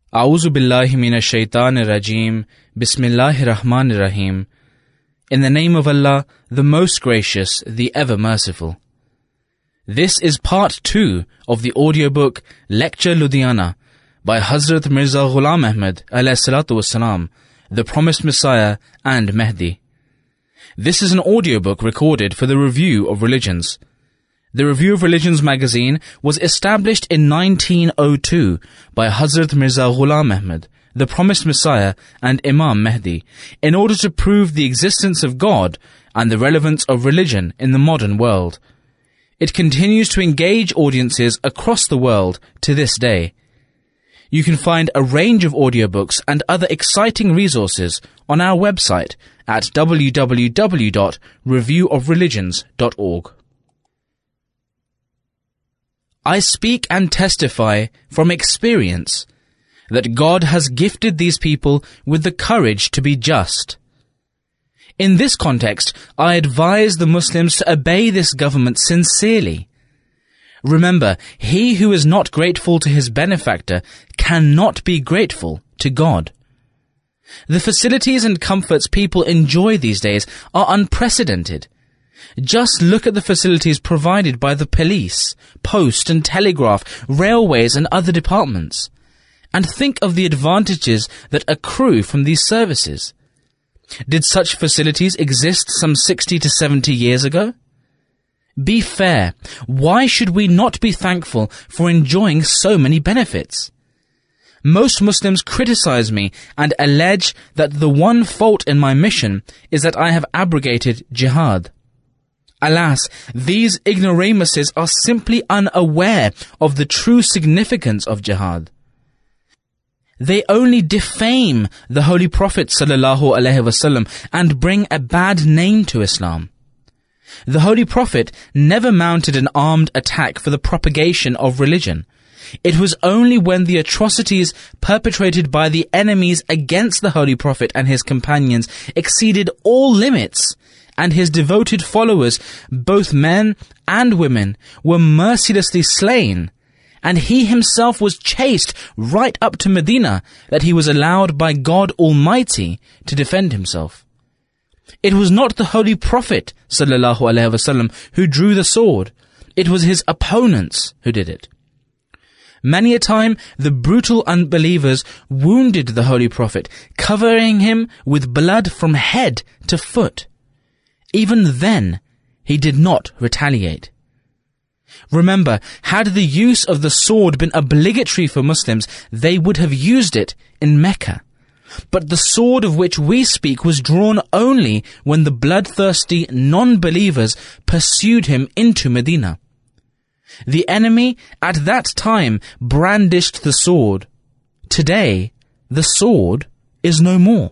A'udhu billahi minash shaitanir rajeem. Bismillahir Rahmanir Rahim. In the name of Allah, the most gracious, the ever merciful. This is part 2 of the audiobook Lecture Ludhiana by Hazrat Mirza Ghulam Ahmad alayhi salatu wassalam, the promised Messiah and Mahdi. This is an audiobook recorded for the Review of Religions. The Review of Religions magazine was established in 1902 by Hazrat Mirza Ghulam Ahmad, the promised Messiah and Imam Mahdi, in order to prove the existence of God and the relevance of religion in the modern world. It continues to engage audiences across the world to this day. You can find a range of audiobooks and other exciting resources on our website at www.reviewofreligions.org. I speak and testify from experience that God has gifted these people with the courage to be just. In this context, I advise the Muslims to obey this government sincerely. Remember, he who is not grateful to his benefactor cannot be grateful to God. The facilities and comforts people enjoy these days are unprecedented. Just look at the facilities provided by the police, post and telegraph, railways and other departments, and think of the advantages that accrue from these services. Did such facilities exist some 60 to 70 years ago? Be fair. Why should we not be thankful for enjoying so many benefits? Most Muslims criticize me and allege that the one fault in my mission is that I have abrogated jihad. Alas, these ignoramuses are simply unaware of the true significance of jihad. They only defame the Holy Prophet ﷺ and bring a bad name to Islam. The Holy Prophet never mounted an armed attack for the propagation of religion. It was only when the atrocities perpetrated by the enemies against the Holy Prophet and his companions exceeded all limits, and his devoted followers, both men and women, were mercilessly slain, and he himself was chased right up to Medina, that he was allowed by God Almighty to defend himself. It was not the Holy Prophet ﷺ who drew the sword. It was his opponents who did it. Many a time the brutal unbelievers wounded the Holy Prophet, covering him with blood from head to foot. Even then, he did not retaliate. Remember, had the use of the sword been obligatory for Muslims, they would have used it in Mecca. But the sword of which we speak was drawn only when the bloodthirsty non-believers pursued him into Medina. The enemy at that time brandished the sword. Today, the sword is no more.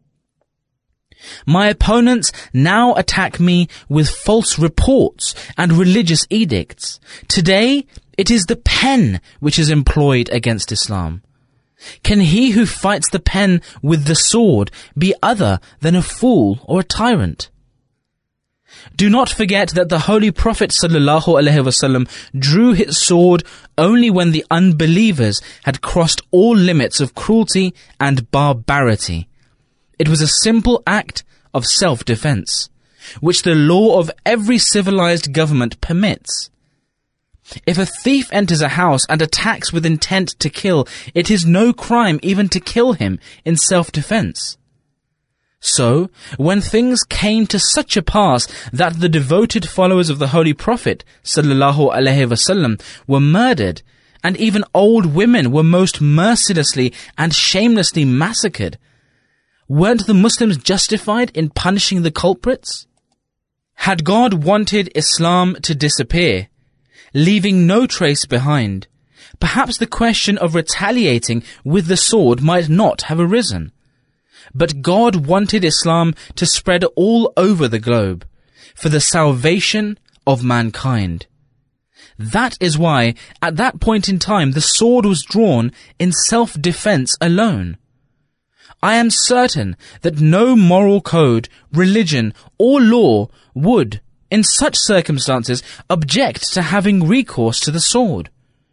My opponents now attack me with false reports and religious edicts. Today, it is the pen which is employed against Islam. Can he who fights the pen with the sword be other than a fool or a tyrant? Do not forget that the Holy Prophet ﷺ drew his sword only when the unbelievers had crossed all limits of cruelty and barbarity. It was a simple act of self-defense, which the law of every civilized government permits. If a thief enters a house and attacks with intent to kill, it is no crime even to kill him in self-defense. So, when things came to such a pass that the devoted followers of the Holy Prophet ﷺ were murdered, and even old women were most mercilessly and shamelessly massacred, weren't the Muslims justified in punishing the culprits? Had God wanted Islam to disappear, leaving no trace behind, perhaps the question of retaliating with the sword might not have arisen. But God wanted Islam to spread all over the globe, for the salvation of mankind. That is why, at that point in time, the sword was drawn in self-defense alone. I am certain that no moral code, religion, or law would, in such circumstances, object to having recourse to the sword.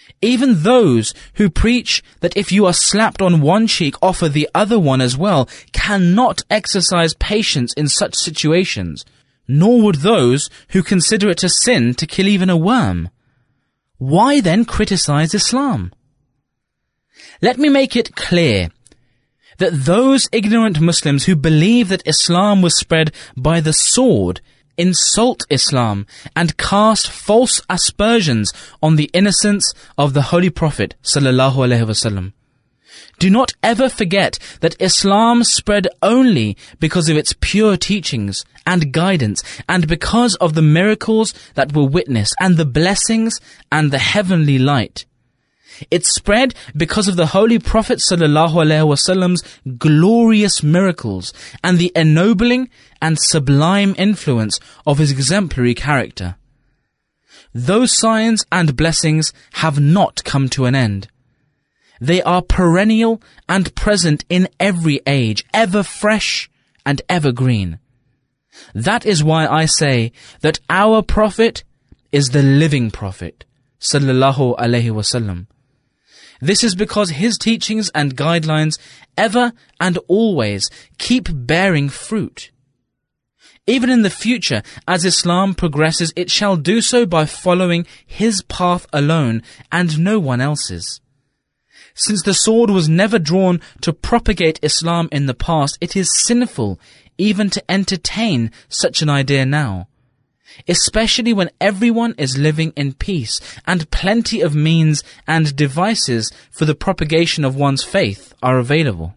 Even those who preach that if you are slapped on one cheek, offer the other one as well, cannot exercise patience in such situations, nor would those who consider it a sin to kill even a worm. Why then criticize Islam? Let me make it clear that those ignorant Muslims who believe that Islam was spread by the sword insult Islam and cast false aspersions on the innocence of the Holy Prophet ﷺ. Do not ever forget that Islam spread only because of its pure teachings and guidance, and because of the miracles that were witnessed and the blessings and the heavenly light. It spread because of the Holy Prophet ﷺ's glorious miracles and the ennobling and sublime influence of his exemplary character. Those signs and blessings have not come to an end. They are perennial and present in every age, ever fresh and evergreen. That is why I say that our Prophet is the living Prophet, sallallahu alaihi wasallam. This is because his teachings and guidelines ever and always keep bearing fruit. Even in the future, as Islam progresses, it shall do so by following his path alone and no one else's. Since the sword was never drawn to propagate Islam in the past, it is sinful even to entertain such an idea now, especially when everyone is living in peace and plenty of means and devices for the propagation of one's faith are available.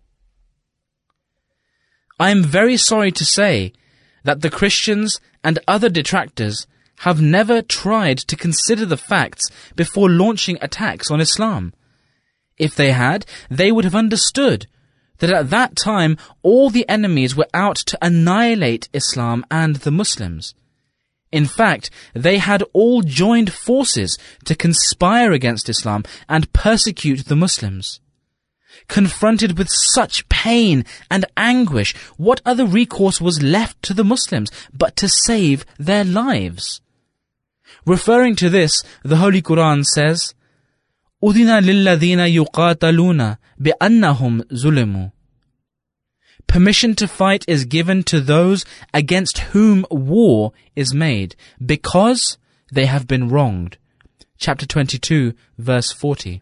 I am very sorry to say that the Christians and other detractors have never tried to consider the facts before launching attacks on Islam. If they had, they would have understood that at that time all the enemies were out to annihilate Islam and the Muslims. In fact, they had all joined forces to conspire against Islam and persecute the Muslims. Confronted with such pain and anguish, what other recourse was left to the Muslims but to save their lives? Referring to this, the Holy Quran says, أُذِنَ لِلَّذِينَ يُقَاتَلُونَ بِأَنَّهُمْ ظُلِمُوا. Permission to fight is given to those against whom war is made, because they have been wronged. Chapter 22, verse 40.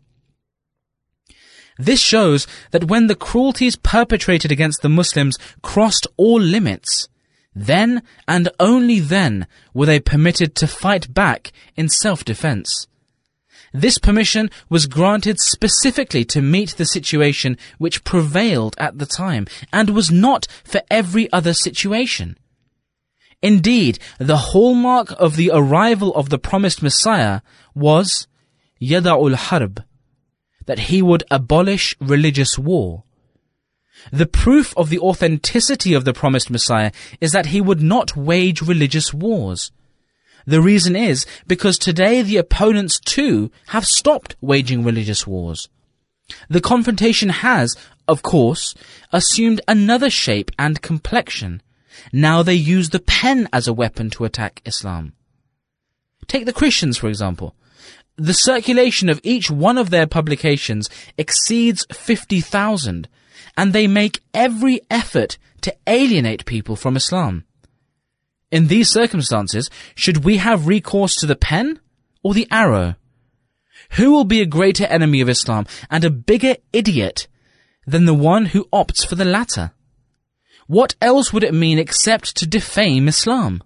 This shows that when the cruelties perpetrated against the Muslims crossed all limits, then and only then were they permitted to fight back in self-defense. This permission was granted specifically to meet the situation which prevailed at the time, and was not for every other situation. Indeed, the hallmark of the arrival of the promised Messiah was Yada'ul Harb, that he would abolish religious war. The proof of the authenticity of the promised Messiah is that he would not wage religious wars. The reason is because today the opponents too have stopped waging religious wars. The confrontation has, of course, assumed another shape and complexion. Now they use the pen as a weapon to attack Islam. Take the Christians, for example. The circulation of each one of their publications exceeds 50,000, and they make every effort to alienate people from Islam. In these circumstances, should we have recourse to the pen or the arrow? Who will be a greater enemy of Islam and a bigger idiot than the one who opts for the latter? What else would it mean except to defame Islam?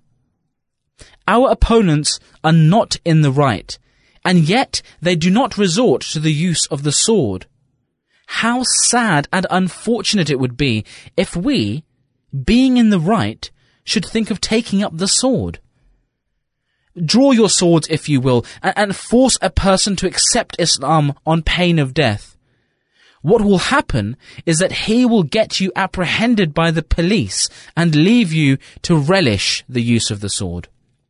Our opponents are not in the right, and yet they do not resort to the use of the sword. How sad and unfortunate it would be if we, being in the right, should think of taking up the sword. Draw your swords, if you will, and force a person to accept Islam on pain of death. What will happen is that he will get you apprehended by the police and leave you to relish the use of the sword.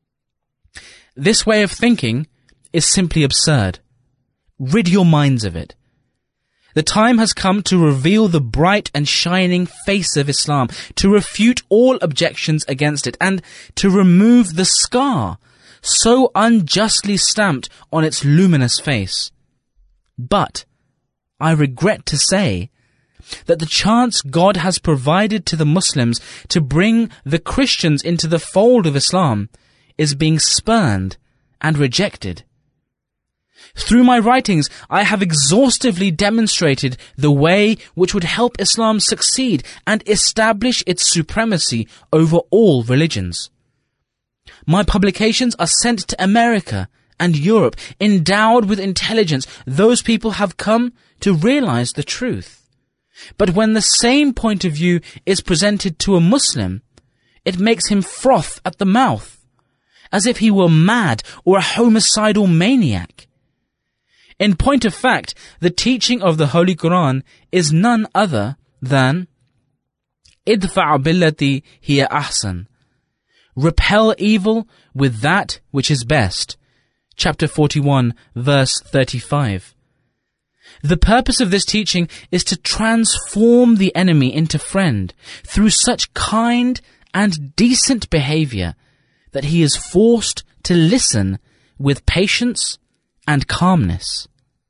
This way of thinking is simply absurd. Rid your minds of it. The time has come to reveal the bright and shining face of Islam, to refute all objections against it, and to remove the scar, so unjustly stamped on its luminous face. But I regret to say that the chance God has provided to the Muslims to bring the Christians into the fold of Islam is being spurned and rejected. Through my writings, I have exhaustively demonstrated the way which would help Islam succeed and establish its supremacy over all religions. My publications are sent to America and Europe, endowed with intelligence. Those people have come to realize the truth. But when the same point of view is presented to a Muslim, it makes him froth at the mouth, as if he were mad or a homicidal maniac. In point of fact, the teaching of the Holy Quran is none other than idfa' billati hiya ahsan. Repel evil with that which is best. Chapter 41, verse 35. The purpose of this teaching is to transform the enemy into friend through such kind and decent behavior that he is forced to listen with patience and calmness.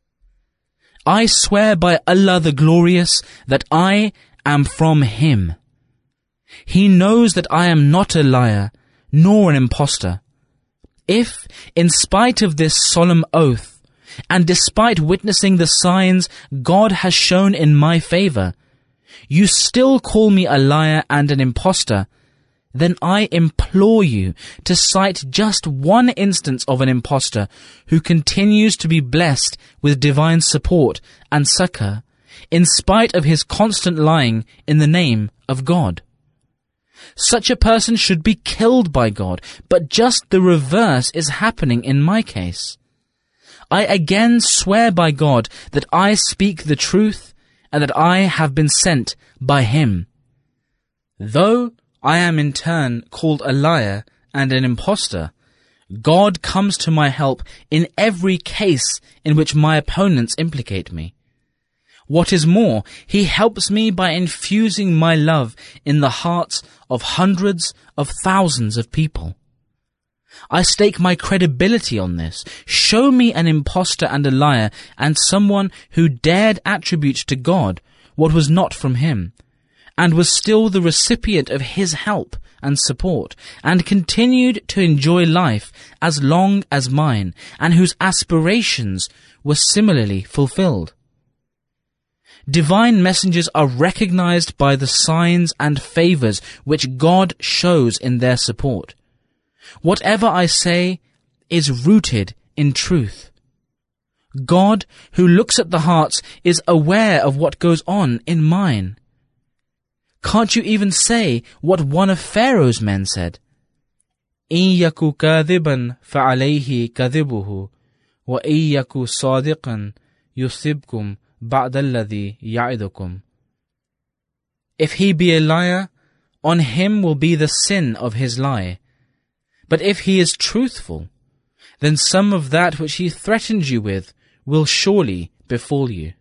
I swear by Allah the Glorious that I am from Him. He knows that I am not a liar, nor an impostor. If, in spite of this solemn oath, and despite witnessing the signs God has shown in my favor, you still call me a liar and an impostor, then I implore you to cite just one instance of an impostor who continues to be blessed with divine support and succor, in spite of his constant lying in the name of God. Such a person should be killed by God, but just the reverse is happening in my case. I again swear by God that I speak the truth and that I have been sent by Him. Though I am in turn called a liar and an impostor, God comes to my help in every case in which my opponents implicate me. What is more, He helps me by infusing my love in the hearts of hundreds of thousands of people. I stake my credibility on this. Show me an impostor and a liar and someone who dared attribute to God what was not from Him, and was still the recipient of His help and support, and continued to enjoy life as long as mine, and whose aspirations were similarly fulfilled. Divine messengers are recognized by the signs and favors which God shows in their support. Whatever I say is rooted in truth. God, who looks at the hearts, is aware of what goes on in mine. Can't you even say what one of Pharaoh's men said? إِن يَكُ كَاذِبًا فَعَلَيْهِ كَذِبُهُ وَإِن يَكُ صَادِقًا يُصِبْكُمْ بَعْدَ الَّذِي يَعِدُكُمْ. If he be a liar, on him will be the sin of his lie. But if he is truthful, then some of that which he threatens you with will surely befall you.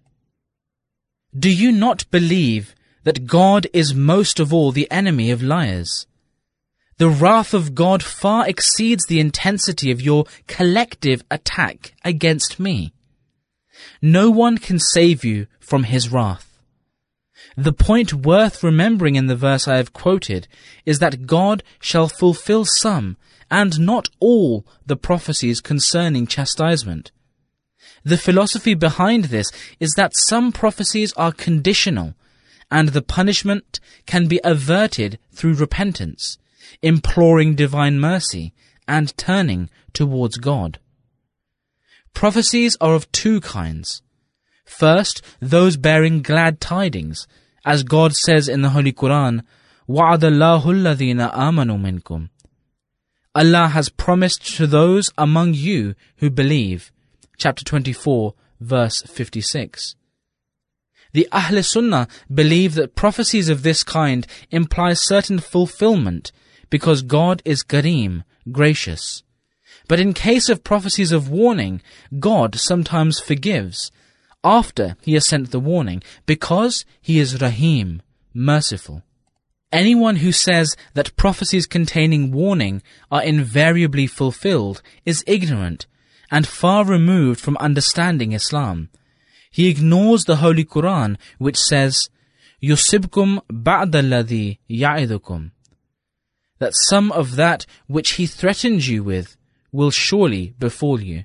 Do you not believe that God is most of all the enemy of liars? The wrath of God far exceeds the intensity of your collective attack against me. No one can save you from His wrath. The point worth remembering in the verse I have quoted is that God shall fulfill some and not all the prophecies concerning chastisement. The philosophy behind this is that some prophecies are conditional, and the punishment can be averted through repentance, imploring divine mercy, and turning towards God. Prophecies are of two kinds. First, those bearing glad tidings, as God says in the Holy Quran, وَعَدَ اللَّهُ الَّذِينَ آمَنُوا مِنْكُمْ. Allah has promised to those among you who believe. Chapter 24, verse 56. The Ahl Sunnah believe that prophecies of this kind imply certain fulfillment because God is Kareem, gracious. But in case of prophecies of warning, God sometimes forgives after He has sent the warning because He is Rahim, merciful. Anyone who says that prophecies containing warning are invariably fulfilled is ignorant and far removed from understanding Islam. He ignores the Holy Quran, which says, يُصِبْكُمْ بَعْدَ الَّذِي يَعِدُكُمْ, that some of that which he threatens you with will surely befall you.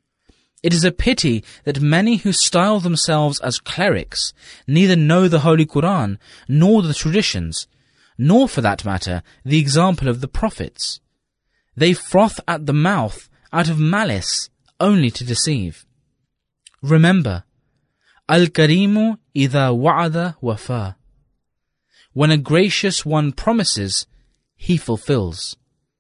It is a pity that many who style themselves as clerics neither know the Holy Quran nor the traditions, nor for that matter the example of the prophets. They froth at the mouth out of malice only to deceive. Remember, Al-Karimu idha wa'ada wafa. When a gracious one promises, he fulfills.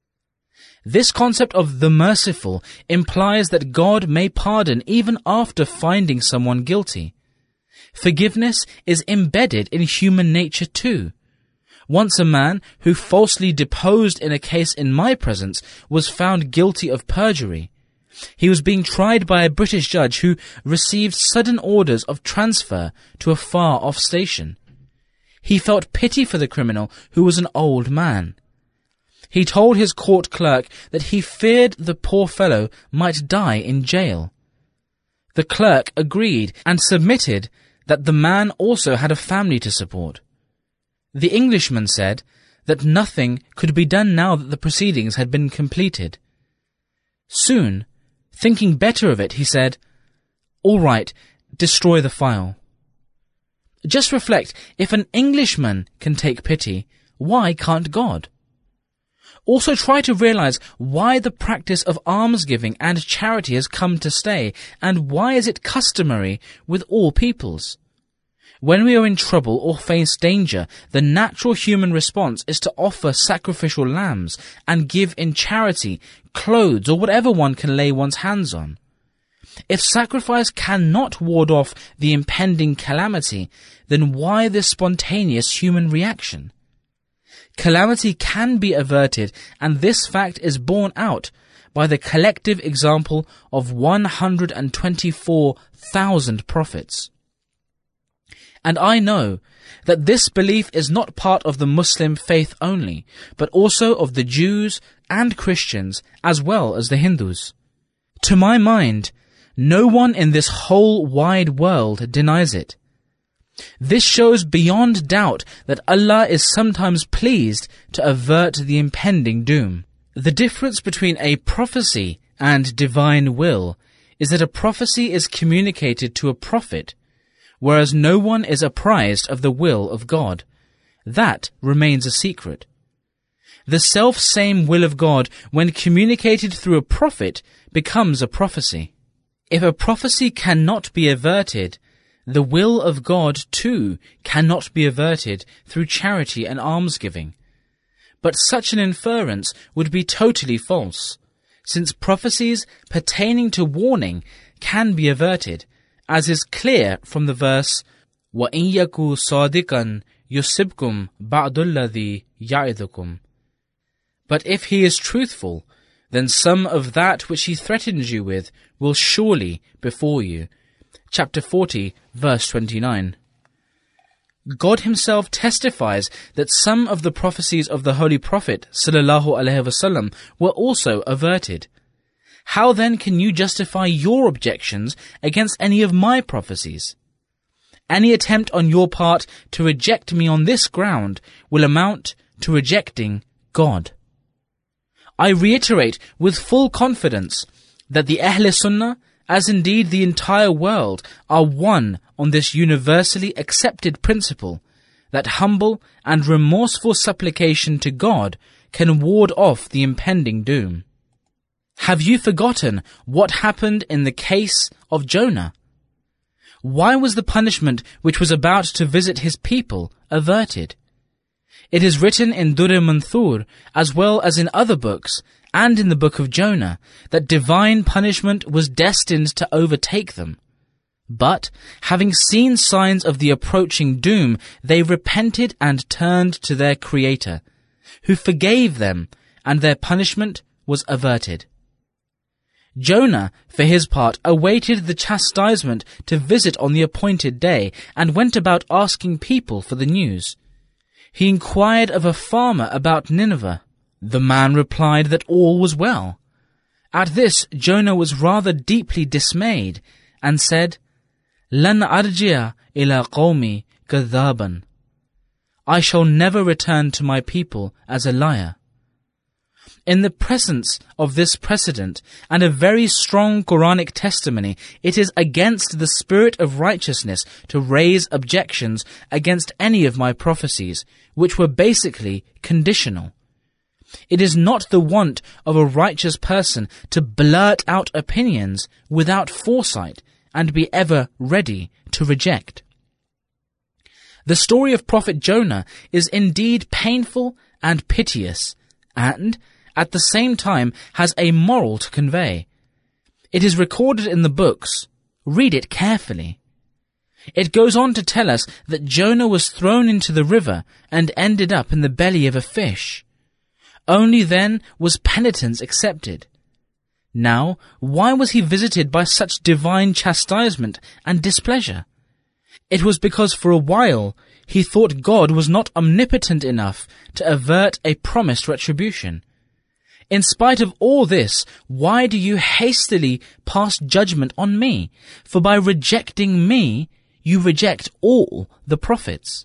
This concept of the merciful implies that God may pardon even after finding someone guilty. Forgiveness is embedded in human nature too. Once a man who falsely deposed in a case in my presence was found guilty of perjury. He was being tried by a British judge who received sudden orders of transfer to a far-off station. He felt pity for the criminal, who was an old man. He told his court clerk that he feared the poor fellow might die in jail. The clerk agreed and submitted that the man also had a family to support. The Englishman said that nothing could be done now that the proceedings had been completed. Soon, thinking better of it, he said, "All right, destroy the file." Just reflect, if an Englishman can take pity, why can't God? Also try to realize why the practice of almsgiving and charity has come to stay, and why is it customary with all peoples. When we are in trouble or face danger, the natural human response is to offer sacrificial lambs and give in charity clothes or whatever one can lay one's hands on. If sacrifice cannot ward off the impending calamity, then why this spontaneous human reaction? Calamity can be averted, and this fact is borne out by the collective example of 124,000 prophets. And I know that this belief is not part of the Muslim faith only, but also of the Jews and Christians as well as the Hindus. To my mind, no one in this whole wide world denies it. This shows beyond doubt that Allah is sometimes pleased to avert the impending doom. The difference between a prophecy and divine will is that a prophecy is communicated to a prophet, whereas no one is apprised of the will of God. That remains a secret. The self-same will of God, when communicated through a prophet, becomes a prophecy. If a prophecy cannot be averted, the will of God too cannot be averted through charity and almsgiving. But such an inference would be totally false, since prophecies pertaining to warning can be averted, as is clear from the verse, وَإِن يَكُ صَادِقًا يُصِبْكُمْ بَعْدُ الَّذِي يَعِدُكُمْ. But if he is truthful, then some of that which he threatens you with will surely befall you. Chapter 40, verse 29. God himself testifies that some of the prophecies of the Holy Prophet ﷺ were also averted. How then can you justify your objections against any of my prophecies? Any attempt on your part to reject me on this ground will amount to rejecting God. I reiterate with full confidence that the Ahl Sunnah, as indeed the entire world, are one on this universally accepted principle that humble and remorseful supplication to God can ward off the impending doom. Have you forgotten what happened in the case of Jonah? Why was the punishment which was about to visit his people averted? It is written in Durr Manthur, as well as in other books, and in the book of Jonah, that divine punishment was destined to overtake them. But, having seen signs of the approaching doom, they repented and turned to their Creator, who forgave them, and their punishment was averted. Jonah, for his part, awaited the chastisement to visit on the appointed day, and went about asking people for the news. He inquired of a farmer about Nineveh. The man replied that all was well. At this, Jonah was rather deeply dismayed and said, "Lan arji'a ila qawmi kadhaban." I shall never return to my people as a liar. In the presence of this precedent and a very strong Quranic testimony, it is against the spirit of righteousness to raise objections against any of my prophecies, which were basically conditional. It is not the want of a righteous person to blurt out opinions without foresight and be ever ready to reject. The story of Prophet Jonah is indeed painful and piteous, and at the same time has a moral to convey. It is recorded in the books. Read it carefully. It goes on to tell us that Jonah was thrown into the river and ended up in the belly of a fish. Only then was penitence accepted. Now, why was he visited by such divine chastisement and displeasure? It was because for a while he thought God was not omnipotent enough to avert a promised retribution. In spite of all this, why do you hastily pass judgment on me? For by rejecting me, you reject all the prophets.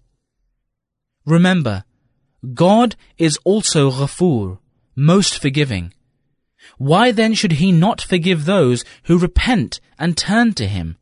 Remember, God is also Ghafoor, most forgiving. Why then should he not forgive those who repent and turn to him?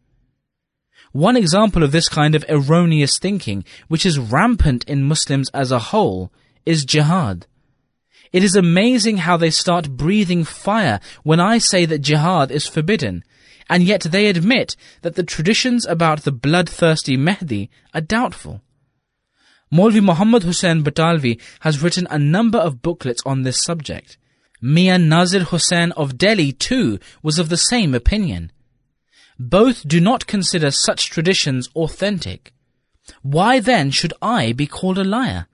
One example of this kind of erroneous thinking, which is rampant in Muslims as a whole, is jihad. It is amazing how they start breathing fire when I say that jihad is forbidden, and yet they admit that the traditions about the bloodthirsty Mahdi are doubtful. Maulvi Muhammad Hussain Batalvi has written a number of booklets on this subject. Mian Nazir Hussain of Delhi too was of the same opinion. Both do not consider such traditions authentic. Why then should I be called a liar?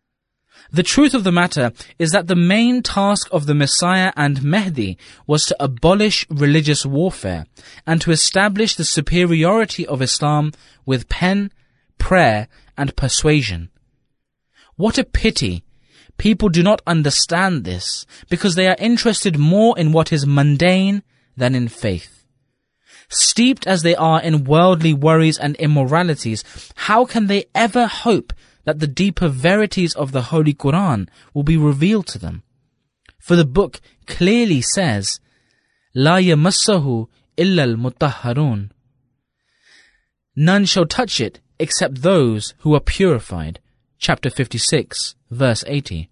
The truth of the matter is that the main task of the Messiah and Mahdi was to abolish religious warfare and to establish the superiority of Islam with pen, prayer, and persuasion. What a pity! People do not understand this because they are interested more in what is mundane than in faith. Steeped as they are in worldly worries and immoralities, how can they ever hope that the deeper verities of the Holy Quran will be revealed to them? For the book clearly says, "La yamassahu illa al-mutahharun." None shall touch it except those who are purified. Chapter 56, verse 80.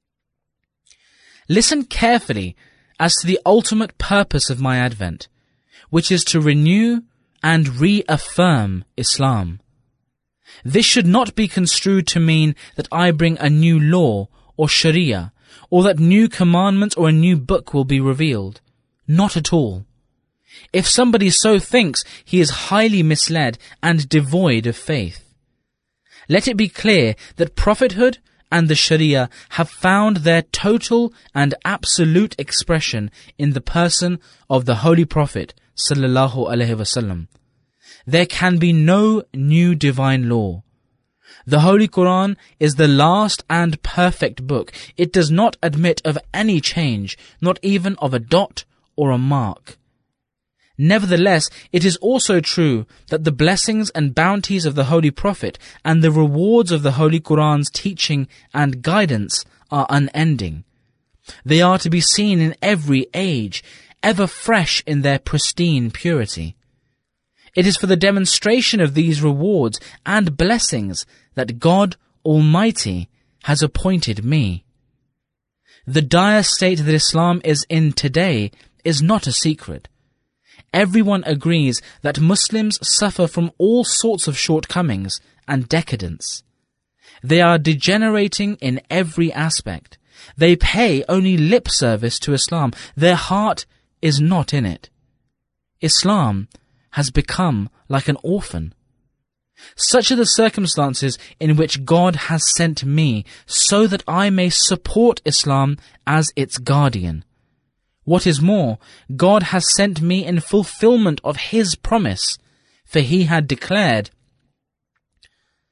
Listen carefully as to the ultimate purpose of my advent, which is to renew and reaffirm Islam. This should not be construed to mean that I bring a new law or sharia, or that new commandments or a new book will be revealed. Not at all. If somebody so thinks, he is highly misled and devoid of faith. Let it be clear that prophethood and the sharia have found their total and absolute expression in the person of the Holy Prophet sallallahu alaihi wasallam. There can be no new divine law. The Holy Quran is the last and perfect book. It does not admit of any change, not even of a dot or a mark. Nevertheless, it is also true that the blessings and bounties of the Holy Prophet and the rewards of the Holy Quran's teaching and guidance are unending. They are to be seen in every age, ever fresh in their pristine purity. It is for the demonstration of these rewards and blessings that God Almighty has appointed me. The dire state that Islam is in today is not a secret. Everyone agrees that Muslims suffer from all sorts of shortcomings and decadence. They are degenerating in every aspect. They pay only lip service to Islam. Their heart is not in it. Islam has become like an orphan. Such are the circumstances in which God has sent me, so that I may support Islam as its guardian. What is more, God has sent me in fulfillment of His promise, for He had declared,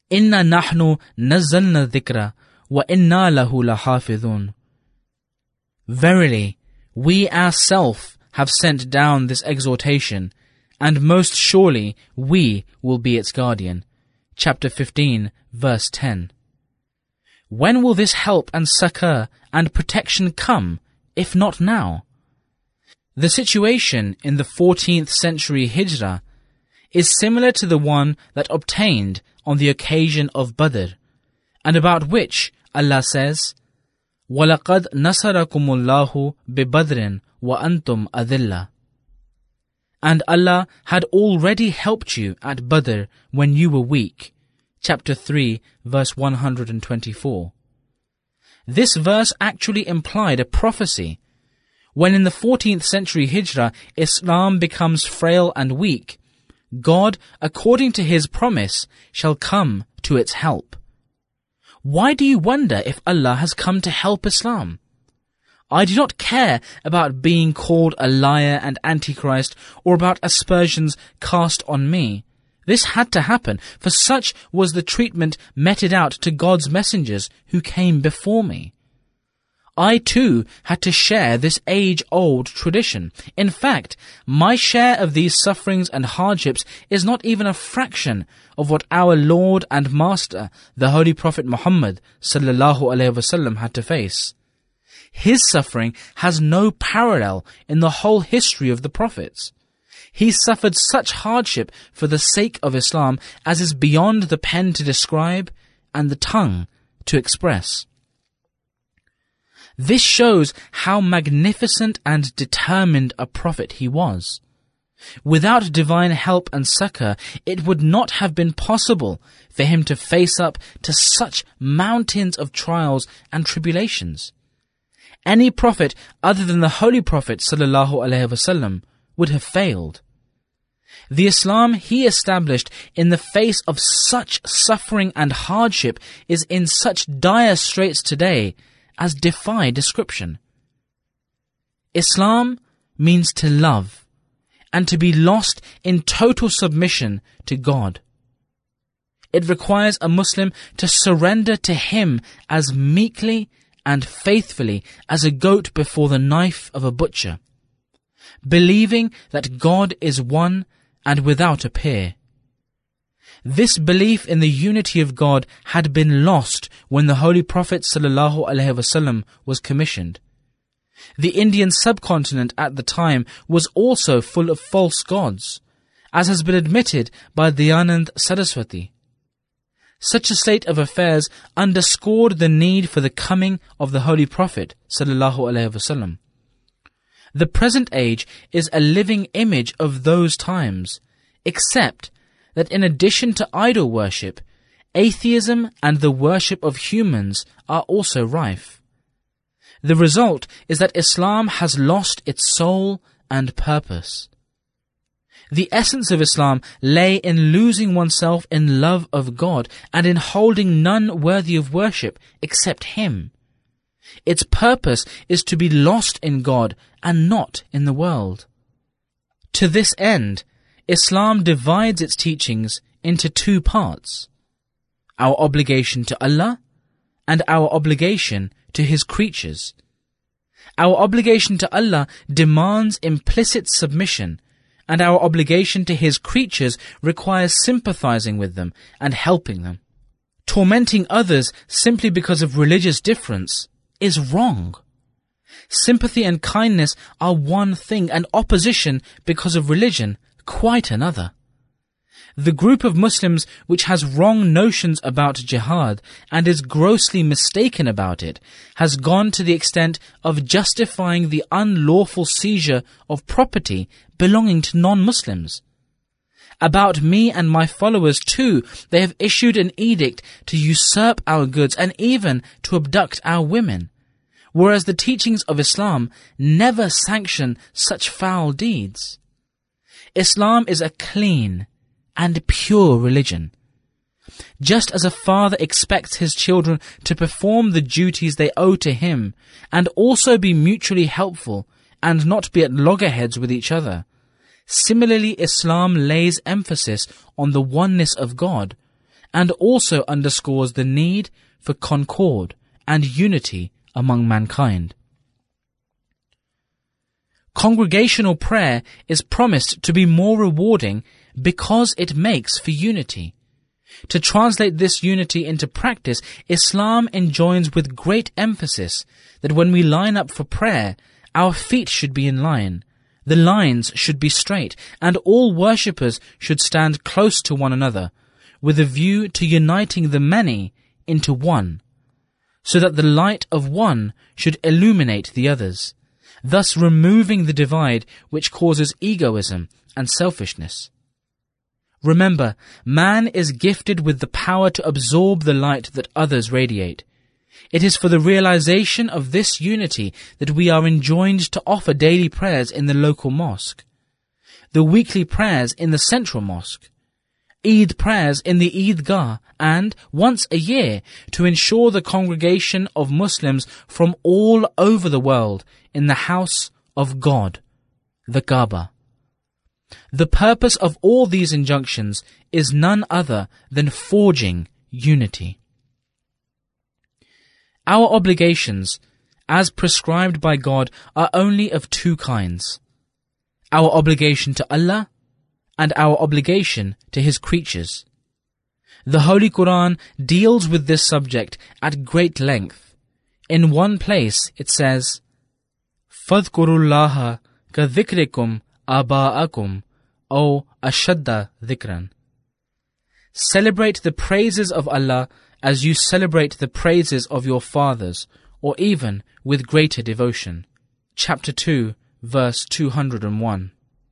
Inna nahnu nazzalna dhikra wa inna lahu lahafidhun. Verily, we ourselves have sent down this exhortation, and most surely we will be its guardian. Chapter 15, verse 10. When will this help and succor and protection come, if not now? The situation in the 14th century Hijrah is similar to the one that obtained on the occasion of Badr, and about which Allah says, وَلَقَدْ نَصَرَكُمُ اللَّهُ بِبَدْرٍ وَأَنْتُمْ أَذِلَّةٌ. And Allah had already helped you at Badr when you were weak. Chapter 3, verse 124. This verse actually implied a prophecy. When in the 14th century Hijrah, Islam becomes frail and weak, God, according to His promise, shall come to its help. Why do you wonder if Allah has come to help Islam? I do not care about being called a liar and antichrist, or about aspersions cast on me. This had to happen, for such was the treatment meted out to God's messengers who came before me. I too had to share this age-old tradition. In fact, my share of these sufferings and hardships is not even a fraction of what our Lord and Master, the Holy Prophet Muhammad sallallahu alaihi wasallam, had to face. His suffering has no parallel in the whole history of the prophets. He suffered such hardship for the sake of Islam as is beyond the pen to describe and the tongue to express. This shows how magnificent and determined a prophet he was. Without divine help and succor, it would not have been possible for him to face up to such mountains of trials and tribulations. Any prophet other than the Holy Prophet sallallahu alaihi wasallam would have failed. The Islam he established in the face of such suffering and hardship is in such dire straits today as defy description. Islam means to love and to be lost in total submission to God. It requires a Muslim to surrender to Him as meekly and faithfully as a goat before the knife of a butcher, believing that God is one and without a peer. This belief in the unity of God had been lost when the Holy Prophet ﷺ was commissioned. The Indian subcontinent at the time was also full of false gods, as has been admitted by Dayanand Saraswati. Such a state of affairs underscored the need for the coming of the Holy Prophet ﷺ. The present age is a living image of those times, except that in addition to idol worship, atheism and the worship of humans are also rife. The result is that Islam has lost its soul and purpose. The essence of Islam lay in losing oneself in love of God and in holding none worthy of worship except Him. Its purpose is to be lost in God and not in the world. To this end, Islam divides its teachings into two parts: our obligation to Allah and our obligation to His creatures. Our obligation to Allah demands implicit submission, and our obligation to His creatures requires sympathizing with them and helping them. Tormenting others simply because of religious difference is wrong. Sympathy and kindness are one thing, and opposition because of religion quite another. The group of Muslims which has wrong notions about jihad and is grossly mistaken about it has gone to the extent of justifying the unlawful seizure of property belonging to non-Muslims. About me and my followers too, they have issued an edict to usurp our goods and even to abduct our women, whereas the teachings of Islam never sanction such foul deeds. Islam is a clean and pure religion. Just as a father expects his children to perform the duties they owe to him and also be mutually helpful and not be at loggerheads with each other, similarly Islam lays emphasis on the oneness of God and also underscores the need for concord and unity among mankind. Congregational prayer is promised to be more rewarding because it makes for unity. To translate this unity into practice, Islam enjoins with great emphasis that when we line up for prayer, our feet should be in line, the lines should be straight, and all worshippers should stand close to one another, with a view to uniting the many into one, so that the light of one should illuminate the others, thus removing the divide which causes egoism and selfishness. Remember, man is gifted with the power to absorb the light that others radiate. It is for the realization of this unity that we are enjoined to offer daily prayers in the local mosque, the weekly prayers in the central mosque, Eid prayers in the Eidgah, and once a year to ensure the congregation of Muslims from all over the world in the house of God, the Kaaba. The purpose of all these injunctions is none other than forging unity. Our obligations, as prescribed by God, are only of two kinds: our obligation to Allah and our obligation to His creatures. The Holy Quran deals with this subject at great length. In one place it says, فَاذْكُرُوا اللَّهَ كَذِكْرِكُمْ آبَاءَكُمْ أَوْ أَشَدَّ ذِكْرًا. Celebrate the praises of Allah as you celebrate the praises of your fathers, or even with greater devotion. Chapter 2, verse 201.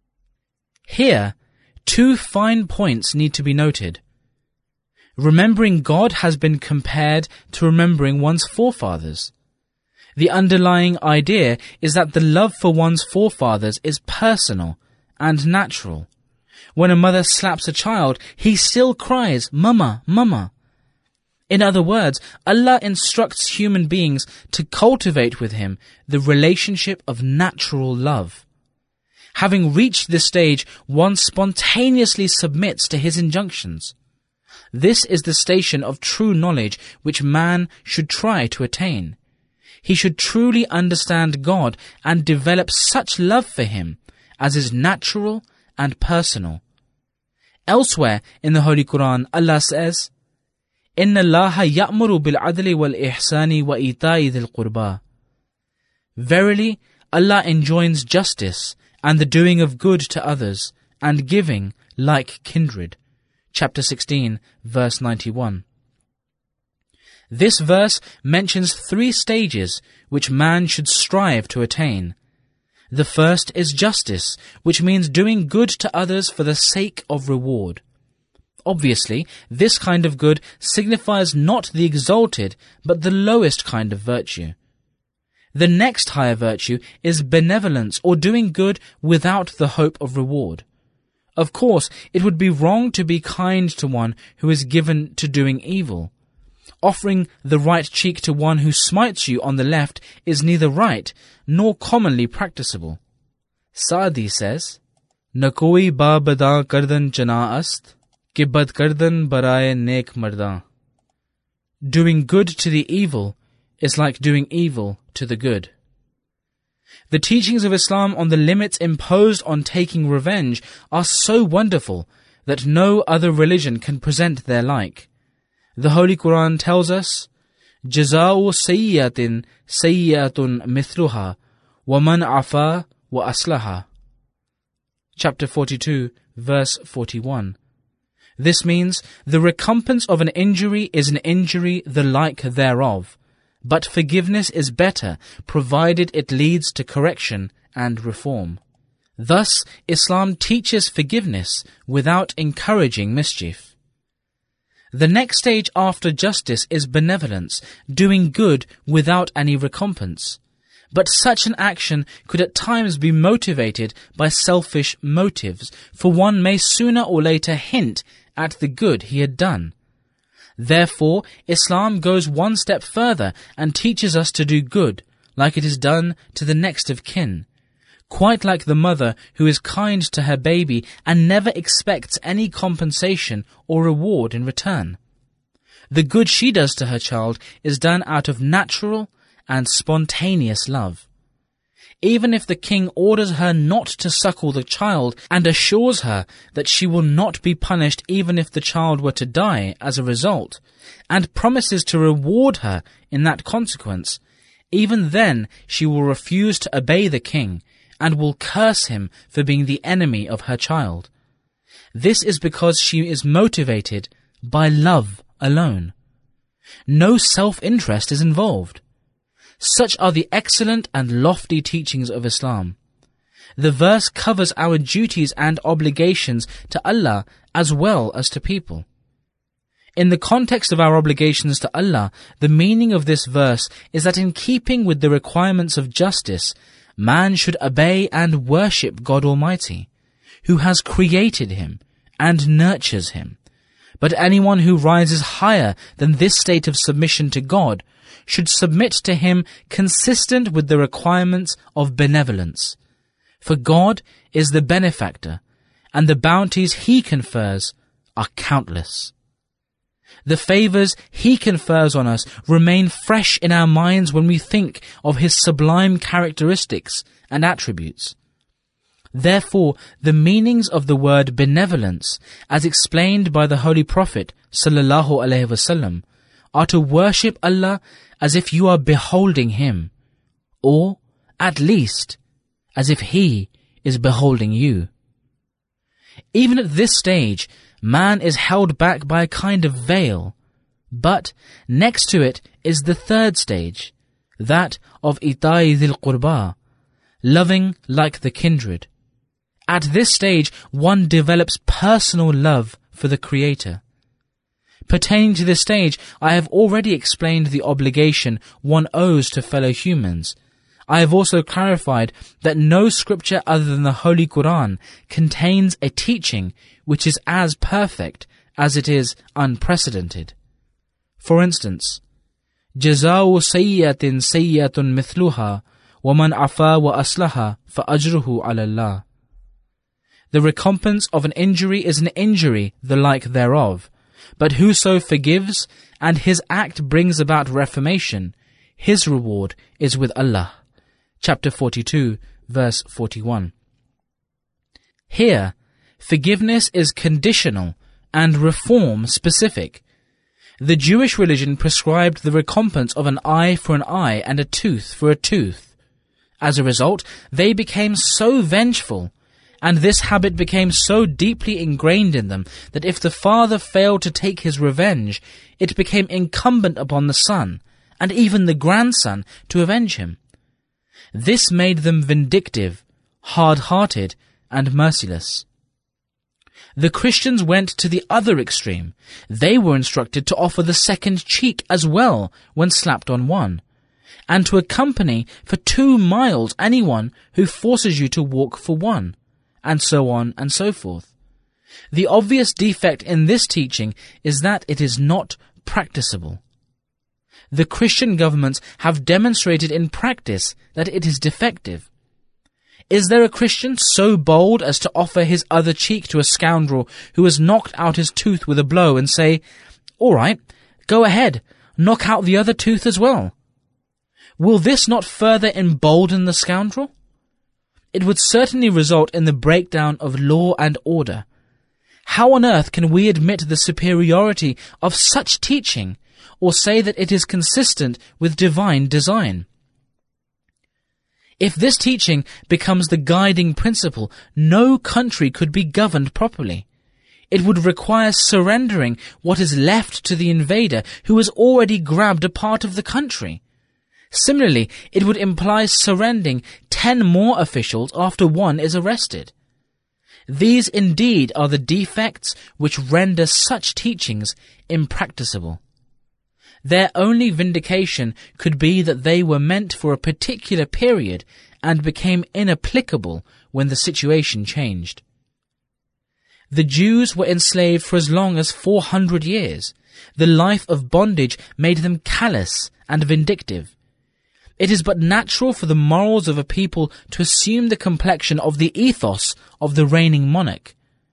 Here, two fine points need to be noted. Remembering God has been compared to remembering one's forefathers. The underlying idea is that the love for one's forefathers is personal and natural. When a mother slaps a child, he still cries, "Mama, Mama." In other words, Allah instructs human beings to cultivate with Him the relationship of natural love. Having reached this stage, one spontaneously submits to His injunctions. This is the station of true knowledge which man should try to attain. He should truly understand God and develop such love for Him as is natural and personal. Elsewhere in the Holy Quran, Allah says, إِنَّ اللَّهَ يَأْمُرُ بِالْعَدْلِ وَالْإِحْسَانِ وَإِيتَاءِ ذِي الْقُرْبَى. Verily, Allah enjoins justice and the doing of good to others and giving like kindred. Chapter 16, verse 91. This verse mentions three stages which man should strive to attain. The first is justice, which means doing good to others for the sake of reward. Obviously, this kind of good signifies not the exalted, but the lowest kind of virtue. The next higher virtue is benevolence, or doing good without the hope of reward. Of course, it would be wrong to be kind to one who is given to doing evil. Offering the right cheek to one who smites you on the left is neither right nor commonly practicable. Saadi says, "Na koi ba bada kardan chana ast, ki bad kardan baraye nek mardan." Doing good to the evil is like doing evil to the good. The teachings of Islam on the limits imposed on taking revenge are so wonderful that no other religion can present their like. The Holy Quran tells us, جَزَاءُ سَيِّئَةٍ سَيِّئَةٌ مِثْلُهَا وَمَنْ عَفَا وَأَصْلَحَ. Chapter 42, verse 41. This means, the recompense of an injury is an injury the like thereof, but forgiveness is better, provided it leads to correction and reform. Thus, Islam teaches forgiveness without encouraging mischief. The next stage after justice is benevolence, doing good without any recompense. But such an action could at times be motivated by selfish motives, for one may sooner or later hint at the good he had done. Therefore, Islam goes one step further and teaches us to do good, like it is done to the next of kin. Quite like the mother who is kind to her baby and never expects any compensation or reward in return. The good she does to her child is done out of natural and spontaneous love. Even if the king orders her not to suckle the child and assures her that she will not be punished even if the child were to die as a result, and promises to reward her in that consequence, even then she will refuse to obey the king and will curse him for being the enemy of her child. This is because she is motivated by love alone. No self-interest is involved. Such are the excellent and lofty teachings of Islam. The verse covers our duties and obligations to Allah as well as to people. In the context of our obligations to Allah, the meaning of this verse is that in keeping with the requirements of justice, man should obey and worship God Almighty, who has created him and nurtures him. But anyone who rises higher than this state of submission to God should submit to him consistent with the requirements of benevolence. For God is the benefactor, and the bounties he confers are countless. The favors he confers on us remain fresh in our minds when we think of his sublime characteristics and attributes. Therefore, the meanings of the word benevolence, as explained by the Holy Prophet ﷺ, are to worship Allah as if you are beholding him, or, at least, as if he is beholding you. Even at this stage, man is held back by a kind of veil, but next to it is the third stage, that of Ita'i dhil qurba, loving like the kindred. At this stage, one develops personal love for the Creator. Pertaining to this stage, I have already explained the obligation one owes to fellow humans. I have also clarified that no scripture other than the Holy Quran contains a teaching which is as perfect as it is unprecedented. For instance, جَزَاءُ سَيِّئَةٍ سَيِّئَةٌ مِثْلُهَا وَمَنْ عَفَا وَأَصْلَحَ فَأَجْرُهُ عَلَى اللَّهِ. The recompense of an injury is an injury, the like thereof. But whoso forgives, and his act brings about reformation, his reward is with Allah. Chapter 42, verse 41. Here, forgiveness is conditional and reform specific. The Jewish religion prescribed the recompense of an eye for an eye and a tooth for a tooth. As a result, they became so vengeful, and this habit became so deeply ingrained in them that if the father failed to take his revenge, it became incumbent upon the son, and even the grandson, to avenge him. This made them vindictive, hard-hearted, and merciless. The Christians went to the other extreme. They were instructed to offer the second cheek as well when slapped on one, and to accompany for 2 miles anyone who forces you to walk for 1. And so on and so forth. The obvious defect in this teaching is that it is not practicable. The Christian governments have demonstrated in practice that it is defective. Is there a Christian so bold as to offer his other cheek to a scoundrel who has knocked out his tooth with a blow and say, "All right, go ahead, knock out the other tooth as well"? Will this not further embolden the scoundrel? It would certainly result in the breakdown of law and order. How on earth can we admit the superiority of such teaching, or say that it is consistent with divine design? If this teaching becomes the guiding principle, no country could be governed properly. It would require surrendering what is left to the invader who has already grabbed a part of the country. Similarly, it would imply surrendering 10 more officials after one is arrested. These indeed are the defects which render such teachings impracticable. Their only vindication could be that they were meant for a particular period and became inapplicable when the situation changed. The Jews were enslaved for as long as 400 years. The life of bondage made them callous and vindictive. It is but natural for the morals of a people to assume the complexion of the ethos of the reigning monarch.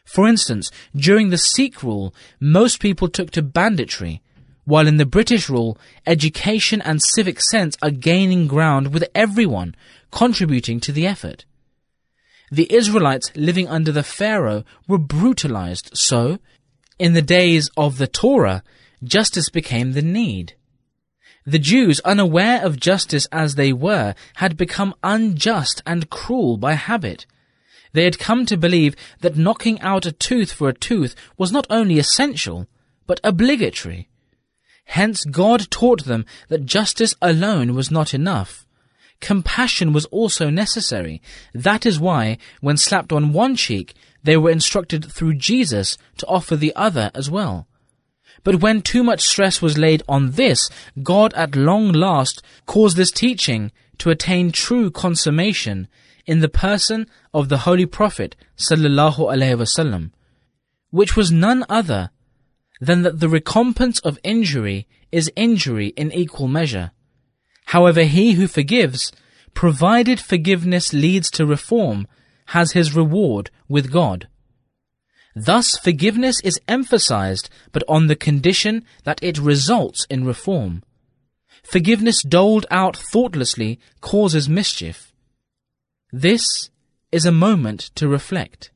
For instance, during the Sikh rule, most people took to banditry, while in the British rule, education and civic sense are gaining ground with everyone contributing to the effort. The Israelites living under the Pharaoh were brutalized, so, in the days of the Torah, justice became the need. The Jews, unaware of justice as they were, had become unjust and cruel by habit. They had come to believe that knocking out a tooth for a tooth was not only essential, but obligatory. Hence God taught them that justice alone was not enough. Compassion was also necessary. That is why, when slapped on one cheek, they were instructed through Jesus to offer the other as well. But when too much stress was laid on this, God at long last caused this teaching to attain true consummation in the person of the Holy Prophet sallallahu alaihi wasallam, which was none other than that the recompense of injury is injury in equal measure. However, he who forgives, provided forgiveness leads to reform, has his reward with God. Thus, forgiveness is emphasized, but on the condition that it results in reform. Forgiveness doled out thoughtlessly causes mischief. This is a moment to reflect.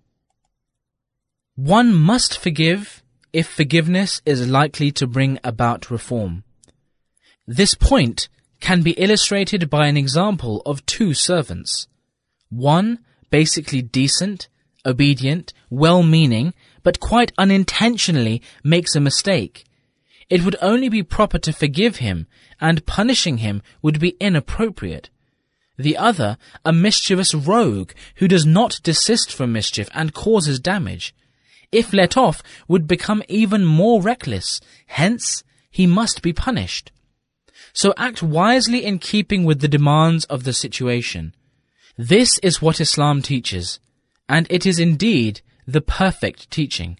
One must forgive if forgiveness is likely to bring about reform. This point can be illustrated by an example of two servants. One, basically decent, obedient, well-meaning, but quite unintentionally makes a mistake. It would only be proper to forgive him, and punishing him would be inappropriate. The other, a mischievous rogue who does not desist from mischief and causes damage, if let off, would become even more reckless. Hence, he must be punished. So act wisely in keeping with the demands of the situation. This is what Islam teaches, and it is indeed the perfect teaching.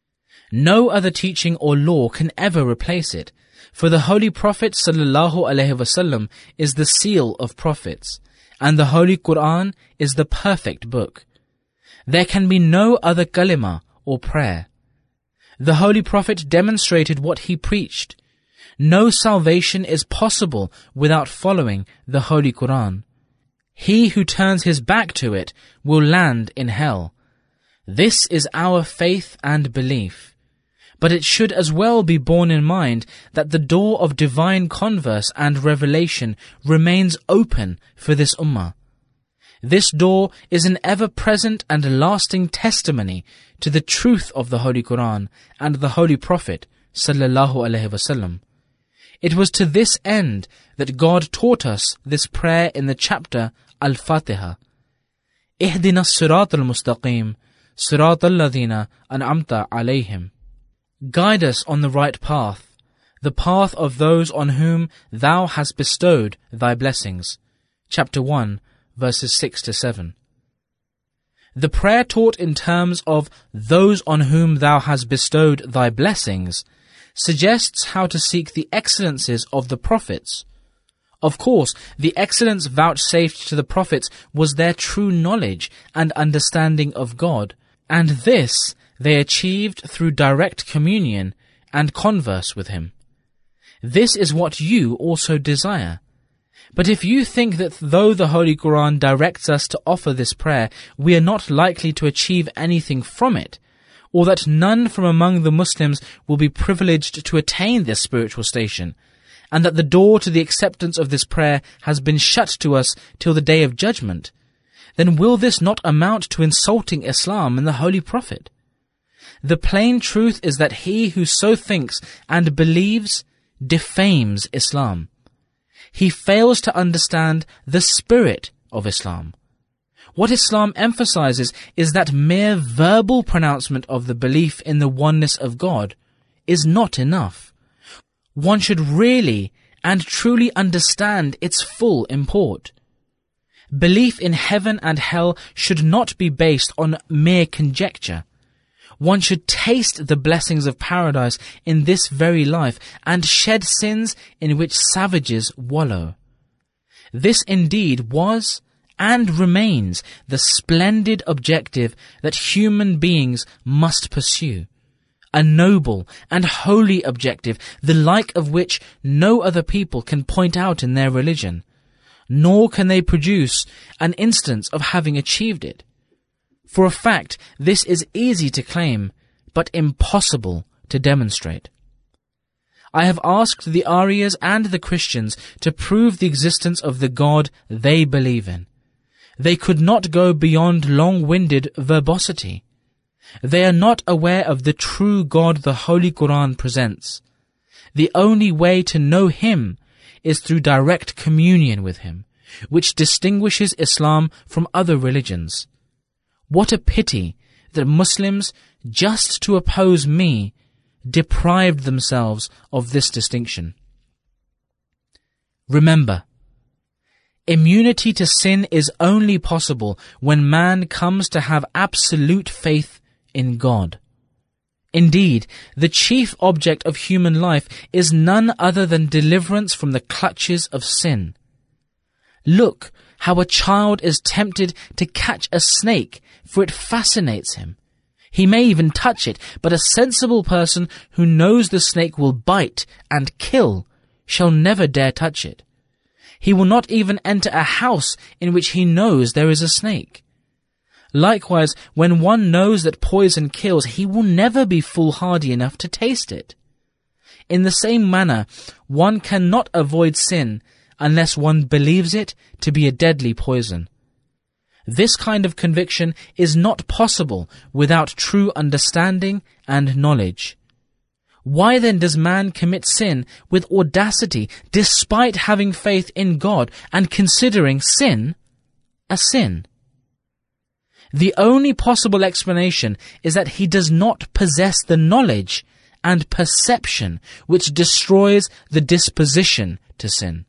No other teaching or law can ever replace it, for the Holy Prophet sallallahu alaihi wasallam is the seal of prophets, and the Holy Quran is the perfect book. There can be no other kalima or prayer. The Holy Prophet demonstrated what he preached. No salvation is possible without following the Holy Quran. He who turns his back to it will land in hell. This is our faith and belief. But it should as well be borne in mind that the door of divine converse and revelation remains open for this ummah. This door is an ever-present and lasting testimony to the truth of the Holy Quran and the Holy Prophet sallallahu alaihi wasallam. It was to this end that God taught us this prayer in the chapter Al-Fatiha. Ihdina as-sirat al-mustaqim, sirat al-ladhina an'amta alayhim. Guide us on the right path, the path of those on whom thou hast bestowed thy blessings. Chapter 1, verses 6 to 7. The prayer taught in terms of those on whom thou hast bestowed thy blessings suggests how to seek the excellences of the prophets. Of course, the excellence vouchsafed to the prophets was their true knowledge and understanding of God, and this they achieved through direct communion and converse with Him. This is what you also desire. But if you think that though the Holy Quran directs us to offer this prayer, we are not likely to achieve anything from it, or that none from among the Muslims will be privileged to attain this spiritual station, and that the door to the acceptance of this prayer has been shut to us till the Day of Judgment, then will this not amount to insulting Islam and the Holy Prophet? The plain truth is that he who so thinks and believes defames Islam. He fails to understand the spirit of Islam. What Islam emphasizes is that mere verbal pronouncement of the belief in the oneness of God is not enough. One should really and truly understand its full import. Belief in heaven and hell should not be based on mere conjecture. One should taste the blessings of paradise in this very life and shed sins in which savages wallow. This indeed was and remains the splendid objective that human beings must pursue. A noble and holy objective, the like of which no other people can point out in their religion, nor can they produce an instance of having achieved it. For a fact, this is easy to claim, but impossible to demonstrate. I have asked the Aryas and the Christians to prove the existence of the God they believe in. They could not go beyond long-winded verbosity. They are not aware of the true God the Holy Quran presents. The only way to know Him is through direct communion with Him, which distinguishes Islam from other religions. What a pity that Muslims, just to oppose me, deprived themselves of this distinction. Remember, immunity to sin is only possible when man comes to have absolute faith in God. Indeed, the chief object of human life is none other than deliverance from the clutches of sin. Look how a child is tempted to catch a snake, for it fascinates him. He may even touch it, but a sensible person who knows the snake will bite and kill shall never dare touch it. He will not even enter a house in which he knows there is a snake. Likewise, when one knows that poison kills, he will never be foolhardy enough to taste it. In the same manner, one cannot avoid sin unless one believes it to be a deadly poison. This kind of conviction is not possible without true understanding and knowledge. Why then does man commit sin with audacity despite having faith in God and considering sin a sin? The only possible explanation is that he does not possess the knowledge and perception which destroys the disposition to sin.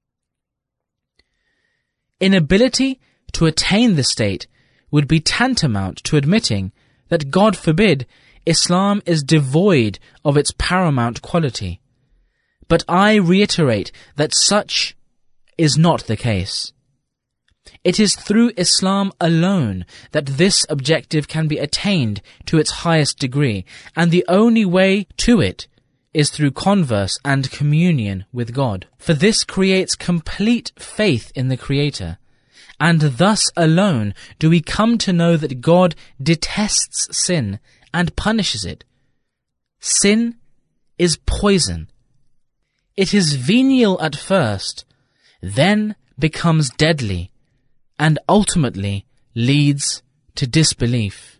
Inability to attain this state would be tantamount to admitting that, God forbid, Islam is devoid of its paramount quality. But I reiterate that such is not the case. It is through Islam alone that this objective can be attained to its highest degree, and the only way to it is through converse and communion with God. For this creates complete faith in the Creator, and thus alone do we come to know that God detests sin and punishes it. Sin is poison. It is venial at first, then becomes deadly, and ultimately leads to disbelief.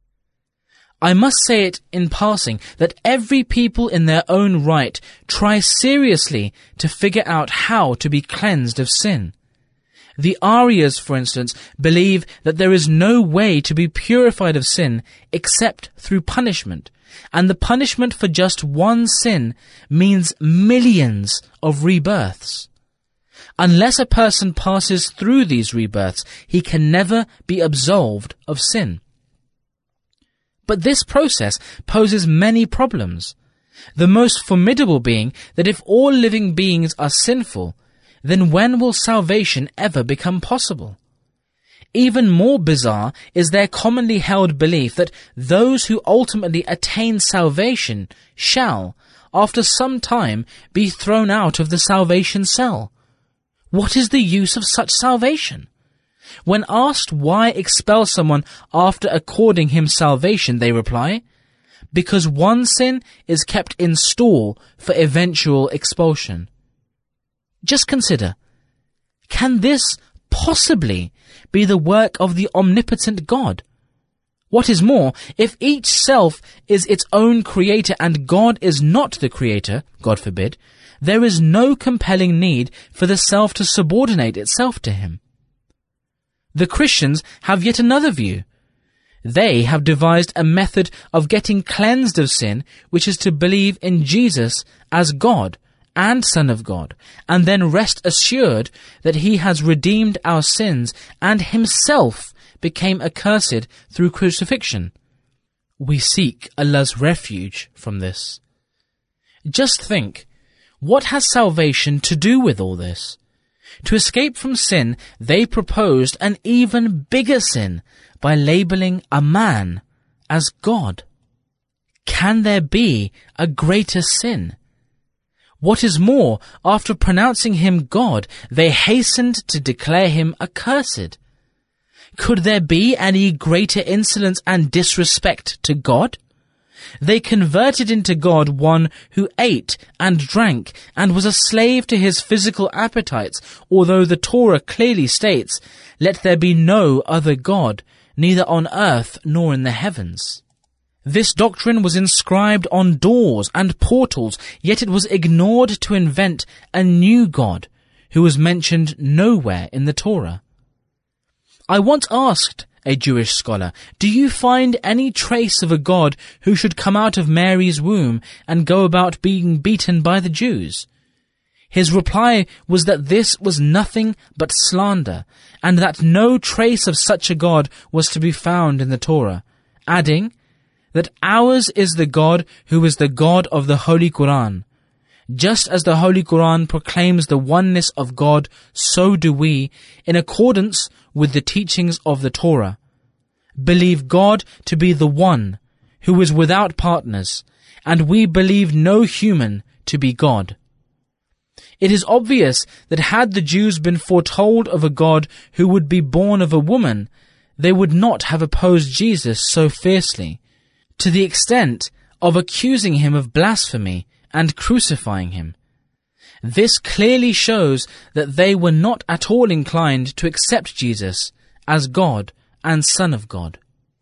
I must say it in passing that every people in their own right try seriously to figure out how to be cleansed of sin. The Aryas, for instance, believe that there is no way to be purified of sin except through punishment, and the punishment for just one sin means millions of rebirths. Unless a person passes through these rebirths, he can never be absolved of sin. But this process poses many problems, the most formidable being that if all living beings are sinful, then when will salvation ever become possible? Even more bizarre is their commonly held belief that those who ultimately attain salvation shall, after some time, be thrown out of the salvation cell. What is the use of such salvation? When asked why expel someone after according him salvation, they reply, because one sin is kept in store for eventual expulsion. Just consider, can this possibly be the work of the omnipotent God? What is more, if each self is its own creator and God is not the creator, God forbid, there is no compelling need for the self to subordinate itself to him. The Christians have yet another view. They have devised a method of getting cleansed of sin, which is to believe in Jesus as God and Son of God, and then rest assured that he has redeemed our sins and himself became accursed through crucifixion. We seek Allah's refuge from this. Just think, what has salvation to do with all this? To escape from sin, they proposed an even bigger sin by labeling a man as God. Can there be a greater sin? What is more, after pronouncing him God, they hastened to declare him accursed. Could there be any greater insolence and disrespect to God? They converted into God one who ate and drank and was a slave to his physical appetites, although the Torah clearly states, "Let there be no other God, neither on earth nor in the heavens." This doctrine was inscribed on doors and portals, yet it was ignored to invent a new God who was mentioned nowhere in the Torah. I once asked a Jewish scholar, "Do you find any trace of a God who should come out of Mary's womb and go about being beaten by the Jews?" His reply was that this was nothing but slander, and that no trace of such a God was to be found in the Torah, adding that ours is the God who is the God of the Holy Quran. Just as the Holy Quran proclaims the oneness of God, so do we, in accordance with the teachings of the Torah, believe God to be the one who is without partners, and we believe no human to be God. It is obvious that had the Jews been foretold of a God who would be born of a woman, they would not have opposed Jesus so fiercely, to the extent of accusing him of blasphemy and crucifying him. This clearly shows that they were not at all inclined to accept Jesus as God and Son of God.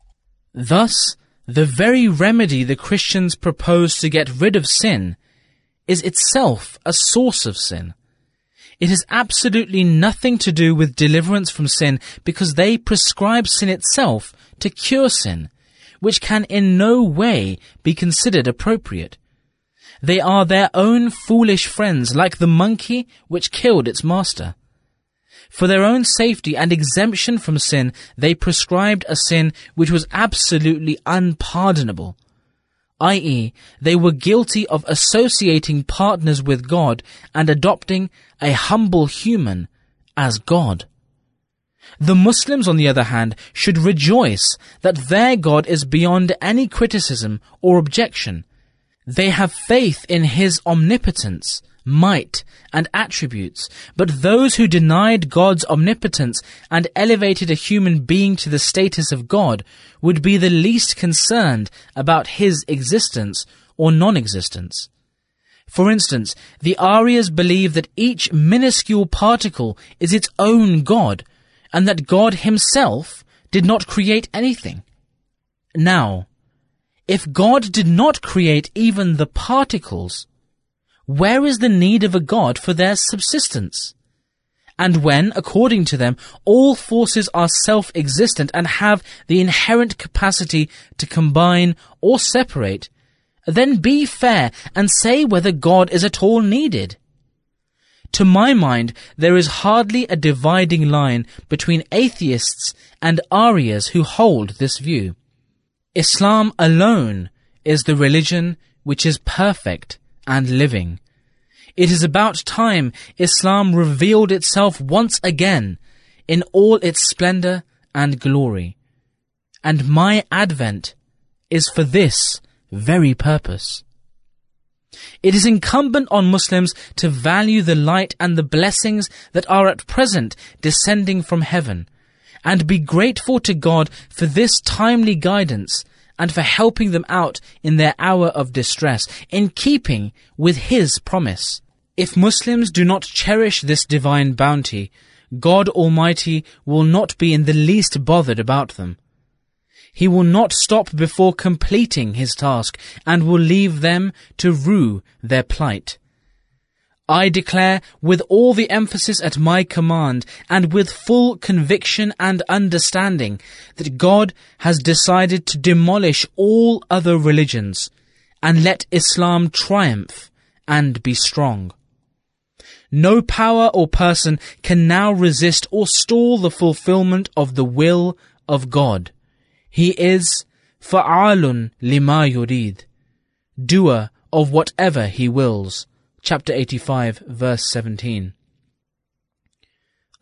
Thus, the very remedy the Christians propose to get rid of sin is itself a source of sin. It has absolutely nothing to do with deliverance from sin, because they prescribe sin itself to cure sin, which can in no way be considered appropriate. They are their own foolish friends, like the monkey which killed its master. For their own safety and exemption from sin, they prescribed a sin which was absolutely unpardonable, i.e., they were guilty of associating partners with God and adopting a humble human as God. The Muslims, on the other hand, should rejoice that their God is beyond any criticism or objection. They have faith in his omnipotence, might, and attributes, but those who denied God's omnipotence and elevated a human being to the status of God would be the least concerned about his existence or non-existence. For instance, the Aryas believe that each minuscule particle is its own God, and that God himself did not create anything. Now, if God did not create even the particles, where is the need of a God for their subsistence? And when, according to them, all forces are self-existent and have the inherent capacity to combine or separate, then be fair and say whether God is at all needed. To my mind, there is hardly a dividing line between atheists and Aryas who hold this view. Islam alone is the religion which is perfect and living. It is about time Islam revealed itself once again in all its splendor and glory. And my advent is for this very purpose. It is incumbent on Muslims to value the light and the blessings that are at present descending from heaven, and be grateful to God for this timely guidance and for helping them out in their hour of distress, in keeping with his promise. If Muslims do not cherish this divine bounty, God Almighty will not be in the least bothered about them. He will not stop before completing his task, and will leave them to rue their plight. I declare with all the emphasis at my command, and with full conviction and understanding, that God has decided to demolish all other religions, and let Islam triumph and be strong. No power or person can now resist or stall the fulfillment of the will of God. He is fa'alun lima yurid, doer of whatever he wills. Chapter 85, verse 17.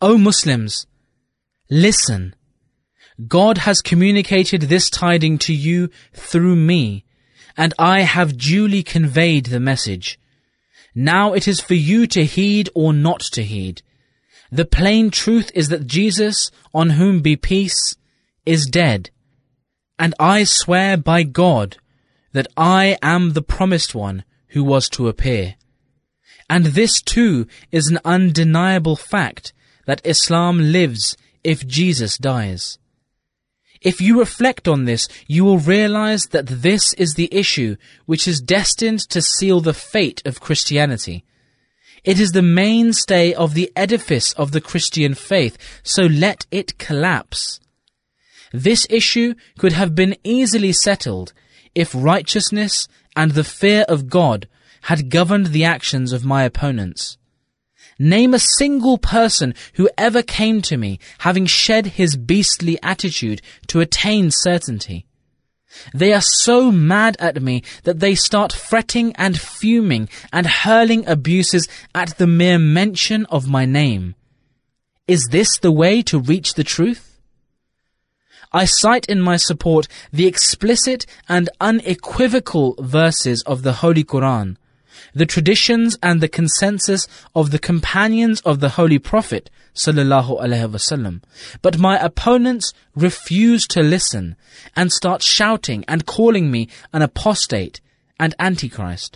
O Muslims, listen. God has communicated this tiding to you through me, and I have duly conveyed the message. Now it is for you to heed or not to heed. The plain truth is that Jesus, on whom be peace, is dead. And I swear by God that I am the promised one who was to appear. And this too is an undeniable fact, that Islam lives if Jesus dies. If you reflect on this, you will realize that this is the issue which is destined to seal the fate of Christianity. It is the mainstay of the edifice of the Christian faith, so let it collapse. This issue could have been easily settled if righteousness and the fear of God had governed the actions of my opponents. Name a single person who ever came to me having shed his beastly attitude to attain certainty. They are so mad at me that they start fretting and fuming and hurling abuses at the mere mention of my name. Is this the way to reach the truth? I cite in my support the explicit and unequivocal verses of the Holy Quran, the traditions and the consensus of the companions of the Holy Prophet ﷺ. But my opponents refuse to listen and start shouting and calling me an apostate and antichrist.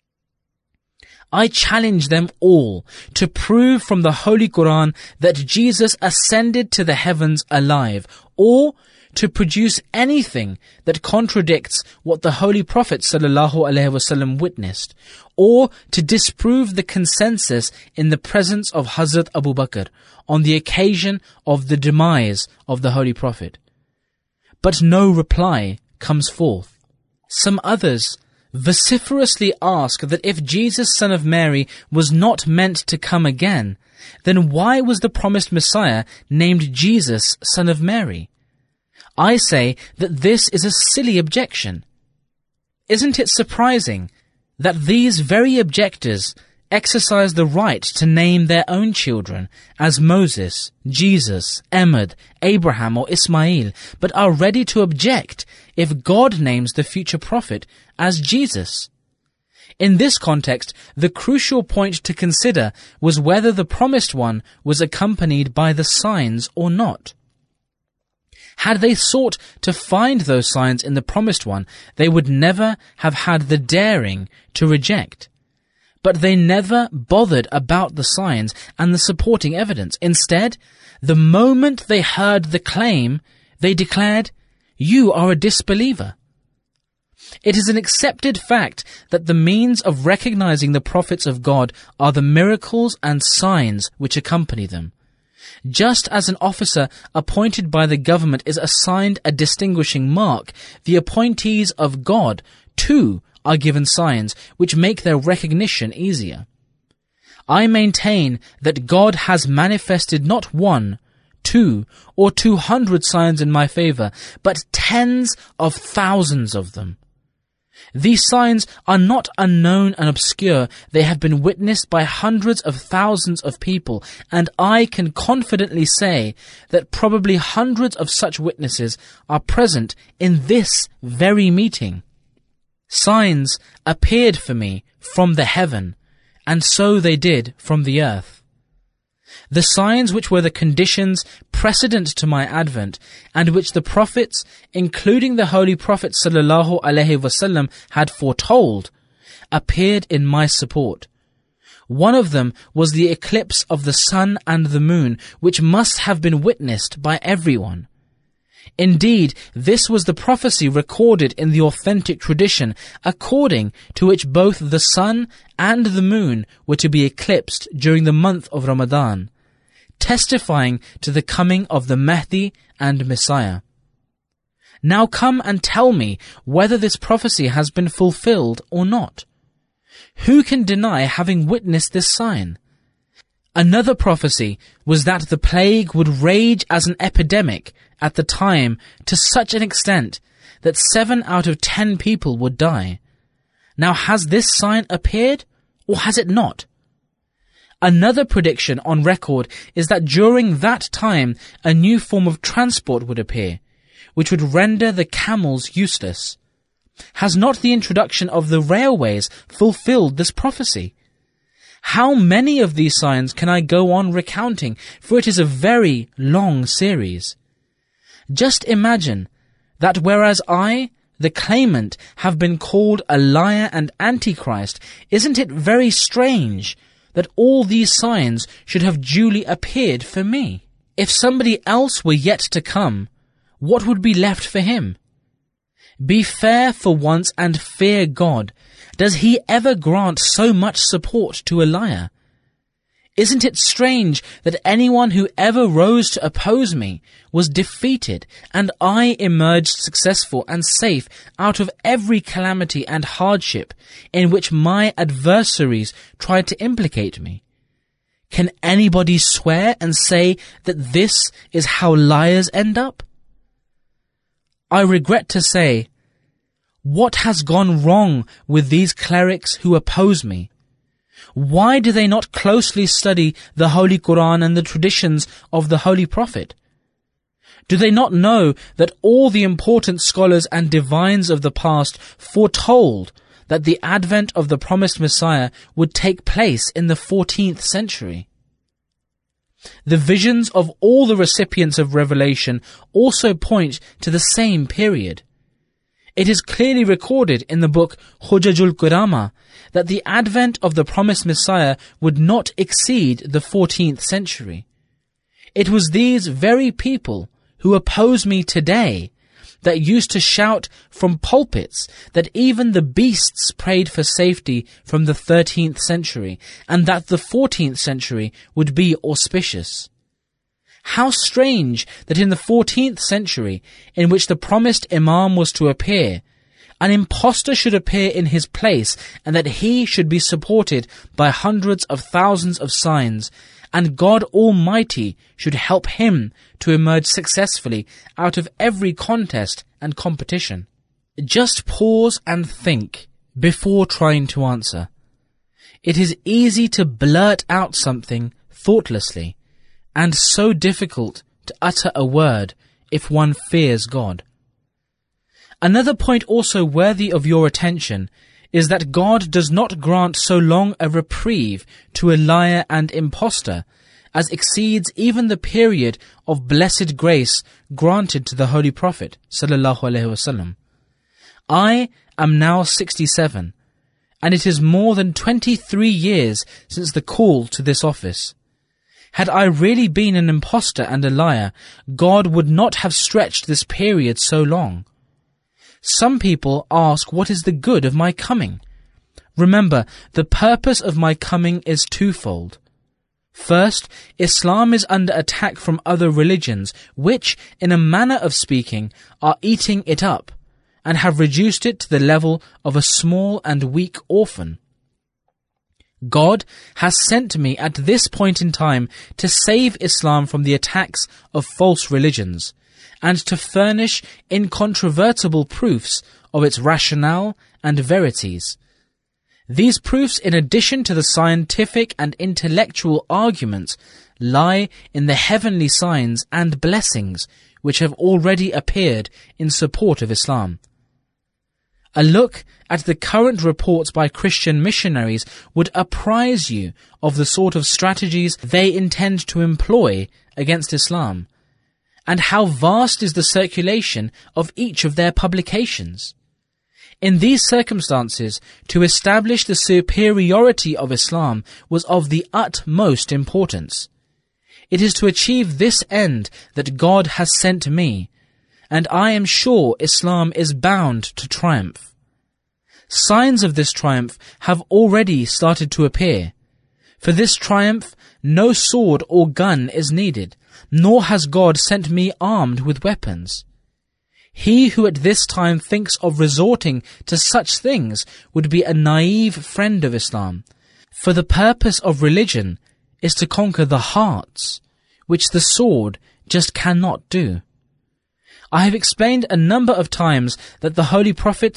I challenge them all to prove from the Holy Quran that Jesus ascended to the heavens alive, or to produce anything that contradicts what the Holy Prophet ﷺ witnessed, or to disprove the consensus in the presence of Hazrat Abu Bakr on the occasion of the demise of the Holy Prophet. But no reply comes forth. Some others vociferously ask that if Jesus, son of Mary, was not meant to come again, then why was the promised Messiah named Jesus, son of Mary? I say that this is a silly objection. Isn't it surprising that these very objectors exercise the right to name their own children as Moses, Jesus, Ahmed, Abraham or Ismail, but are ready to object if God names the future prophet as Jesus? In this context, the crucial point to consider was whether the promised one was accompanied by the signs or not. Had they sought to find those signs in the promised one, they would never have had the daring to reject. But they never bothered about the signs and the supporting evidence. Instead, the moment they heard the claim, they declared, "You are a disbeliever." It is an accepted fact that the means of recognizing the prophets of God are the miracles and signs which accompany them. Just as an officer appointed by the government is assigned a distinguishing mark, the appointees of God, too, are given signs which make their recognition easier. I maintain that God has manifested not 1, 2, or 200 signs in my favor, but tens of thousands of them. These signs are not unknown and obscure. They have been witnessed by hundreds of thousands of people, and I can confidently say that probably hundreds of such witnesses are present in this very meeting. Signs appeared for me from the heaven, and so they did from the earth. The signs which were the conditions precedent to my advent, and which the prophets, including the Holy Prophet ﷺ, had foretold, appeared in my support. One of them was the eclipse of the sun and the moon, which must have been witnessed by everyone. Indeed, this was the prophecy recorded in the authentic tradition, according to which both the sun and the moon were to be eclipsed during the month of Ramadan, testifying to the coming of the Mahdi and Messiah. Now come and tell me whether this prophecy has been fulfilled or not. Who can deny having witnessed this sign? Another prophecy was that the plague would rage as an epidemic at the time to such an extent that 7 out of 10 people would die. Now has this sign appeared, or has it not? Another prediction on record is that during that time a new form of transport would appear, which would render the camels useless. Has not the introduction of the railways fulfilled this prophecy? How many of these signs can I go on recounting, for it is a very long series. Just imagine that whereas I, the claimant, have been called a liar and antichrist, isn't it very strange that all these signs should have duly appeared for me? If somebody else were yet to come, what would be left for him? Be fair for once and fear God. Does he ever grant so much support to a liar? Isn't it strange that anyone who ever rose to oppose me was defeated, and I emerged successful and safe out of every calamity and hardship in which my adversaries tried to implicate me? Can anybody swear and say that this is how liars end up? I regret to say, what has gone wrong with these clerics who oppose me? Why do they not closely study the Holy Quran and the traditions of the Holy Prophet? Do they not know that all the important scholars and divines of the past foretold that the advent of the promised Messiah would take place in the 14th century? The visions of all the recipients of revelation also point to the same period. It is clearly recorded in the book Hujajul Qurama that the advent of the promised Messiah would not exceed the 14th century. It was these very people who oppose me today that used to shout from pulpits that even the beasts prayed for safety from the 13th century, and that the 14th century would be auspicious. How strange that in the 14th century, in which the promised Imam was to appear, an impostor should appear in his place, and that he should be supported by hundreds of thousands of signs, and God Almighty should help him to emerge successfully out of every contest and competition. Just pause and think before trying to answer. It is easy to blurt out something thoughtlessly, and so difficult to utter a word if one fears God. Another point also worthy of your attention is that God does not grant so long a reprieve to a liar and impostor as exceeds even the period of blessed grace granted to the Holy Prophet sallallahu alaihi wasallam. I am now 67, and it is more than 23 years since the call to this office. Had I really been an impostor and a liar, God would not have stretched this period so long. Some people ask, what is the good of my coming? Remember, the purpose of my coming is twofold. First, Islam is under attack from other religions, which, in a manner of speaking, are eating it up, and have reduced it to the level of a small and weak orphan. God has sent me at this point in time to save Islam from the attacks of false religions, and to furnish incontrovertible proofs of its rationale and verities. These proofs, in addition to the scientific and intellectual arguments, lie in the heavenly signs and blessings which have already appeared in support of Islam. A look at the current reports by Christian missionaries would apprise you of the sort of strategies they intend to employ against Islam, and how vast is the circulation of each of their publications. In these circumstances, to establish the superiority of Islam was of the utmost importance. It is to achieve this end that God has sent me, and I am sure Islam is bound to triumph. Signs of this triumph have already started to appear. For this triumph, no sword or gun is needed, nor has God sent me armed with weapons. He who at this time thinks of resorting to such things would be a naive friend of Islam, for the purpose of religion is to conquer the hearts, which the sword just cannot do. I have explained a number of times that the Holy Prophet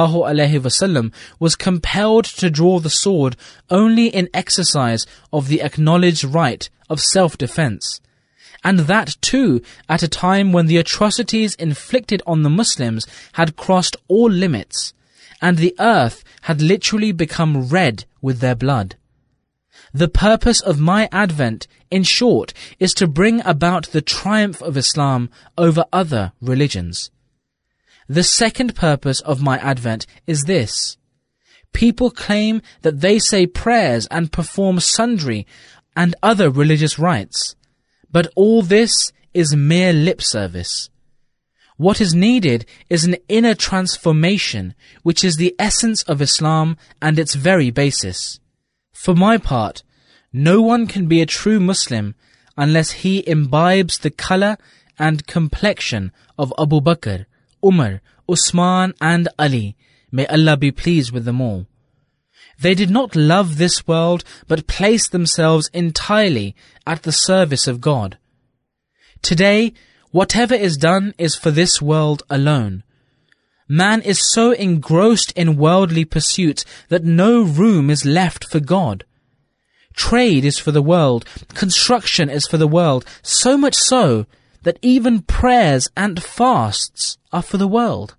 ﷺ was compelled to draw the sword only in exercise of the acknowledged right of self-defense, and that too at a time when the atrocities inflicted on the Muslims had crossed all limits, and the earth had literally become red with their blood. The purpose of my advent, in short, is to bring about the triumph of Islam over other religions. The second purpose of my advent is this. People claim that they say prayers and perform sundry and other religious rites, but all this is mere lip service. What is needed is an inner transformation, which is the essence of Islam and its very basis. For my part, no one can be a true Muslim unless he imbibes the colour and complexion of Abu Bakr, Umar, Usman and Ali. May Allah be pleased with them all. They did not love this world, but placed themselves entirely at the service of God. Today, whatever is done is for this world alone. Man is so engrossed in worldly pursuits that no room is left for God. Trade is for the world, construction is for the world, so much so that even prayers and fasts are for the world.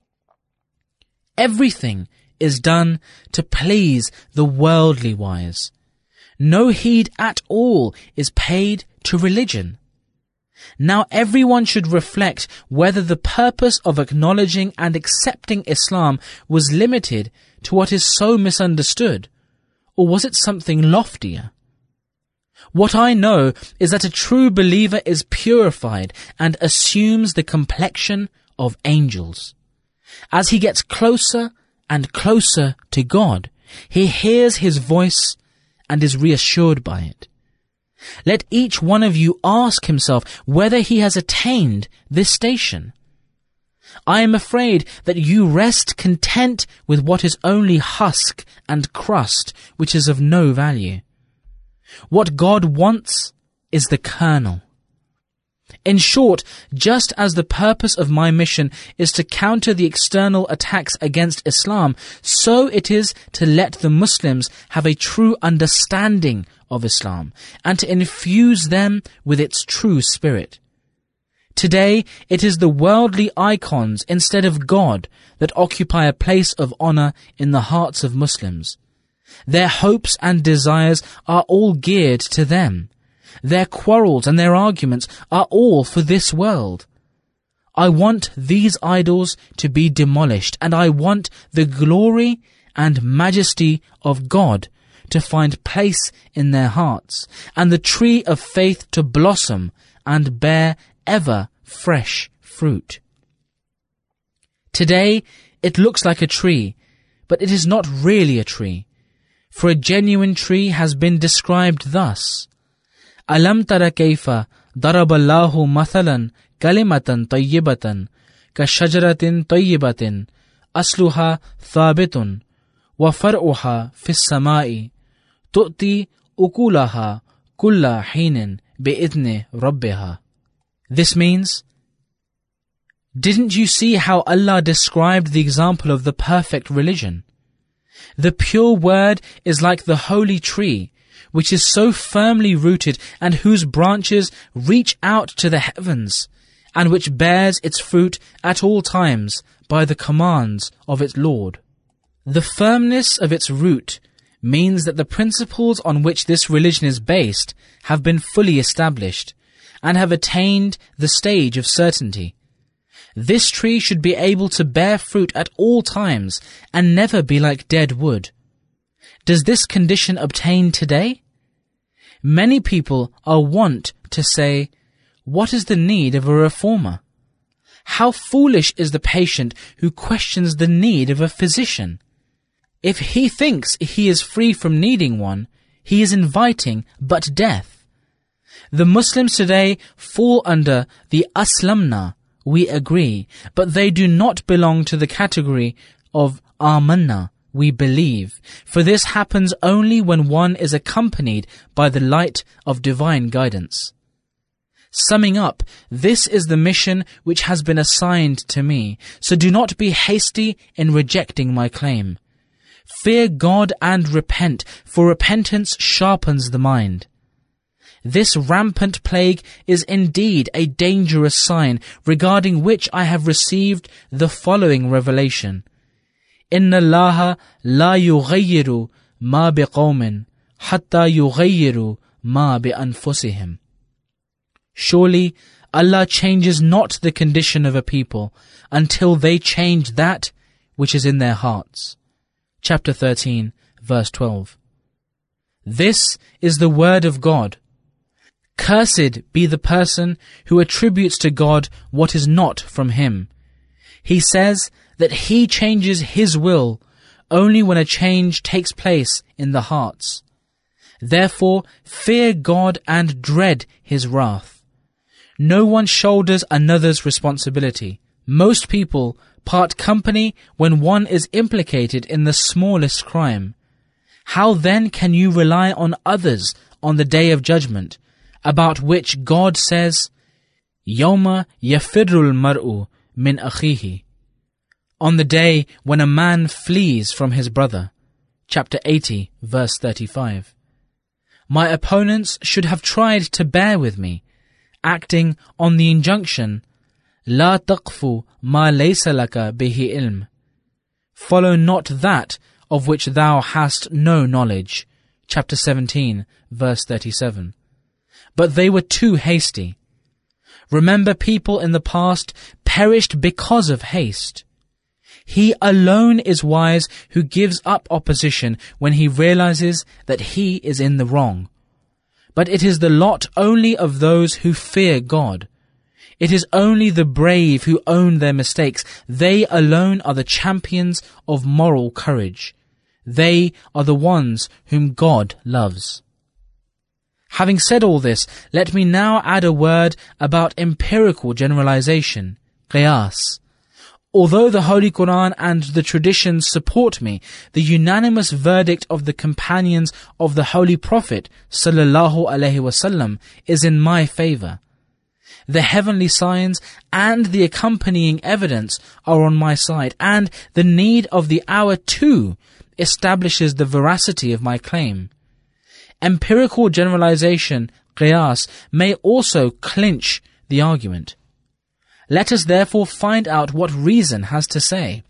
Everything is done to please the worldly wise. No heed at all is paid to religion. Now everyone should reflect whether the purpose of acknowledging and accepting Islam was limited to what is so misunderstood, or was it something loftier? What I know is that a true believer is purified and assumes the complexion of angels. As he gets closer and closer to God, he hears His voice and is reassured by it. Let each one of you ask himself whether he has attained this station. I am afraid that you rest content with what is only husk and crust, which is of no value. What God wants is the kernel. In short, just as the purpose of my mission is to counter the external attacks against Islam, so it is to let the Muslims have a true understanding of Islam and to infuse them with its true spirit. Today, it is the worldly icons instead of God that occupy a place of honor in the hearts of Muslims. Their hopes and desires are all geared to them. Their quarrels and their arguments are all for this world. I want these idols to be demolished, and I want the glory and majesty of God to find place in their hearts, and the tree of faith to blossom and bear ever fresh fruit. Today, it looks like a tree, but it is not really a tree, for a genuine tree has been described thus: Alam tara kayfa daraballahu mathalan kalimatan tayyibatan ka shajaratin tayyibatin asluha thabitun wa far'uha fis samai tu'ti ukulaha kulla hinin bi'idni rabbiha. This means, didn't you see how Allah described the example of the perfect religion? The pure word is like the holy tree, which is so firmly rooted and whose branches reach out to the heavens, and which bears its fruit at all times by the commands of its Lord. The firmness of its root means that the principles on which this religion is based have been fully established and have attained the stage of certainty. This tree should be able to bear fruit at all times and never be like dead wood. Does this condition obtain today? Many people are wont to say, "What is the need of a reformer?" How foolish is the patient who questions the need of a physician. If he thinks he is free from needing one, he is inviting but death. The Muslims today fall under the aslamna, we agree, but they do not belong to the category of amanna, we believe, for this happens only when one is accompanied by the light of divine guidance. Summing up, this is the mission which has been assigned to me, so do not be hasty in rejecting my claim. Fear God and repent, for repentance sharpens the mind. This rampant plague is indeed a dangerous sign, regarding which I have received the following revelation. Inna Allaha la yughayyiru ma biqawmin hatta yughayyiru ma bi anfusihim. Surely Allah changes not the condition of a people until they change that which is in their hearts. Chapter 13, verse 12. This is the word of God. Cursed be the person who attributes to God what is not from Him. He says that He changes His will only when a change takes place in the hearts. Therefore, fear God and dread His wrath. No one shoulders another's responsibility. Most people part company when one is implicated in the smallest crime. How then can you rely on others on the day of judgment, about which God says, يَوْمَ يَفِرُّ الْمَرْءُ مِنْ أَخِيهِ, on the day when a man flees from his brother. Chapter 80, verse 35. My opponents should have tried to bear with me, acting on the injunction, لا تقف ما ليس لك به علم. Follow not that of which thou hast no knowledge. Chapter 17, verse 37. But they were too hasty. Remember, people in the past perished because of haste. He alone is wise who gives up opposition when he realizes that he is in the wrong. But it is the lot only of those who fear God. It is only the brave who own their mistakes. They alone are the champions of moral courage. They are the ones whom God loves. Having said all this, let me now add a word about empirical generalization, qiyas. Although the Holy Quran and the traditions support me, the unanimous verdict of the companions of the Holy Prophet ﷺ is in my favor. The heavenly signs and the accompanying evidence are on my side, and the need of the hour too establishes the veracity of my claim. Empirical generalization, qiyas, may also clinch the argument. Let us therefore find out what reason has to say.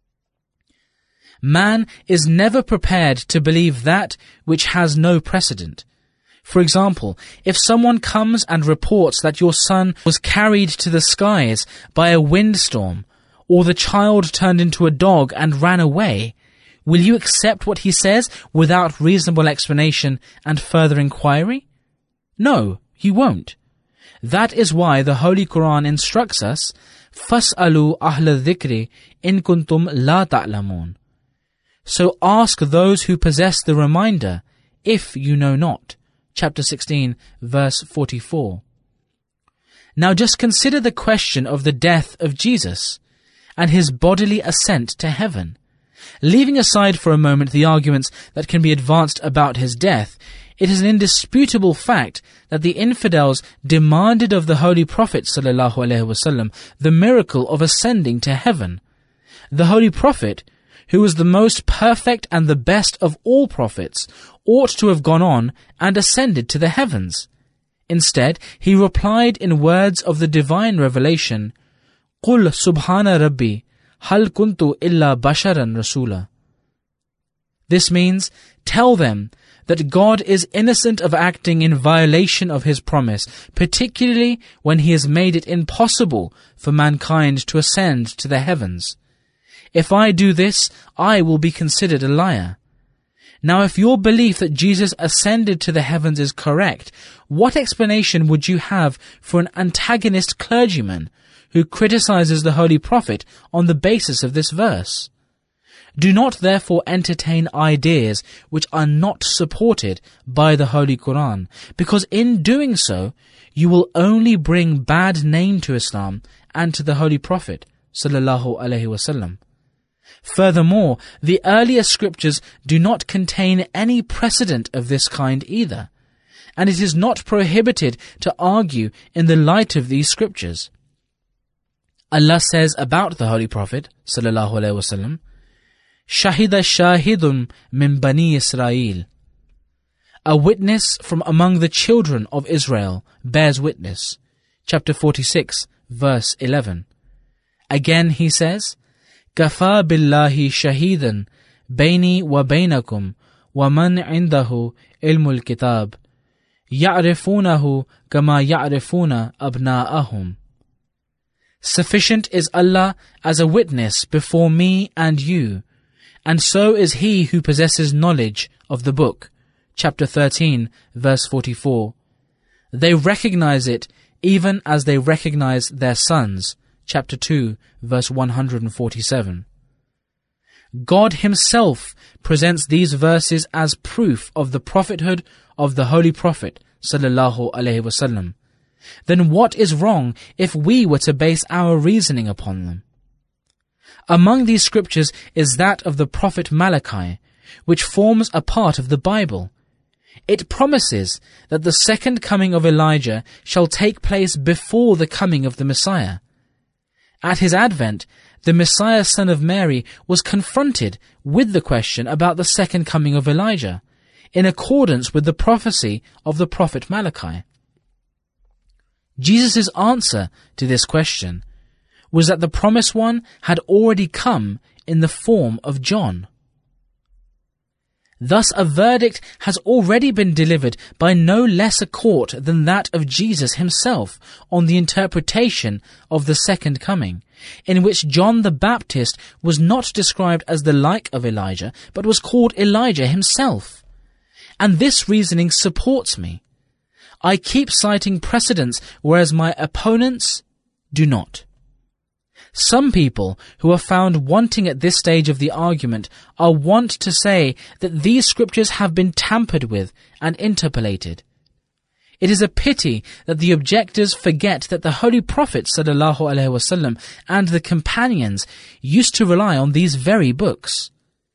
Man is never prepared to believe that which has no precedent. For example, if someone comes and reports that your son was carried to the skies by a windstorm, or the child turned into a dog and ran away, will you accept what he says without reasonable explanation and further inquiry? No, you won't. That is why the Holy Quran instructs us, فَاسْأَلُوا أَهْلَ الذِّكْرِ إِن كُنْتُمْ لَا تَعْلَمُونَ. So ask those who possess the reminder, if you know not. Chapter 16, verse 44. Now just consider the question of the death of Jesus and his bodily ascent to heaven. Leaving aside for a moment the arguments that can be advanced about his death, it is an indisputable fact that the infidels demanded of the Holy Prophet ﷺ the miracle of ascending to heaven. The Holy Prophet, who was the most perfect and the best of all prophets, ought to have gone on and ascended to the heavens. Instead, he replied in words of the divine revelation, قُلْ سُبْحَانَ رَبِّي هَلْ كُنْتُ إِلَّا بَشَرًا رَسُولًا. This means, tell them that God is innocent of acting in violation of his promise, particularly when he has made it impossible for mankind to ascend to the heavens. If I do this, I will be considered a liar. Now, if your belief that Jesus ascended to the heavens is correct, what explanation would you have for an antagonist clergyman who criticizes the Holy Prophet on the basis of this verse? Do not therefore entertain ideas which are not supported by the Holy Quran, because in doing so, you will only bring bad name to Islam and to the Holy Prophet ﷺ. Furthermore, the earlier scriptures do not contain any precedent of this kind either, and it is not prohibited to argue in the light of these scriptures. Allah says about the Holy Prophet sallallahu alaihi wasallam, "Shahida shahidun min bani Israel." A witness from among the children of Israel bears witness. Chapter 46, verse 11. Again he says, "Kafa billahi shahidan bayni wa baynakum wa man indahu ilmul kitab ya'rifunahu kama ya'rifuna abna'ahum." Sufficient is Allah as a witness before me and you, and so is he who possesses knowledge of the book. Chapter 13, verse 44. They recognize it even as they recognize their sons. Chapter 2, verse 147. God himself presents these verses as proof of the prophethood of the Holy Prophet sallallahu alaihi wasallam. Then what is wrong if we were to base our reasoning upon them? Among these scriptures is that of the prophet Malachi, which forms a part of the Bible. It promises that the second coming of Elijah shall take place before the coming of the Messiah. At his advent, the Messiah, son of Mary, was confronted with the question about the second coming of Elijah, in accordance with the prophecy of the prophet Malachi. Jesus' answer to this question was that the promised one had already come in the form of John. Thus a verdict has already been delivered by no less a court than that of Jesus himself on the interpretation of the second coming, in which John the Baptist was not described as the like of Elijah, but was called Elijah himself. And this reasoning supports me. I keep citing precedents, whereas my opponents do not. Some people who are found wanting at this stage of the argument are wont to say that these scriptures have been tampered with and interpolated. It is a pity that the objectors forget that the Holy Prophet sallallahu alaihi wasallam and the companions used to rely on these very books.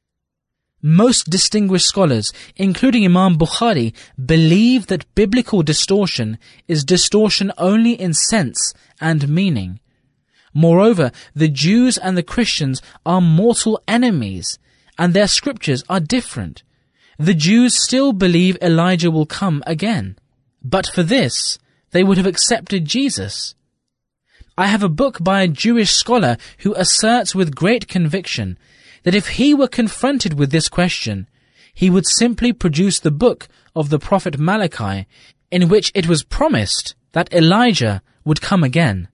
Most distinguished scholars, including Imam Bukhari, believe that biblical distortion is distortion only in sense and meaning. Moreover, the Jews and the Christians are mortal enemies, and their scriptures are different. The Jews still believe Elijah will come again. But for this, they would have accepted Jesus. I have a book by a Jewish scholar who asserts with great conviction that if he were confronted with this question, he would simply produce the book of the prophet Malachi, in which it was promised that Elijah would come again.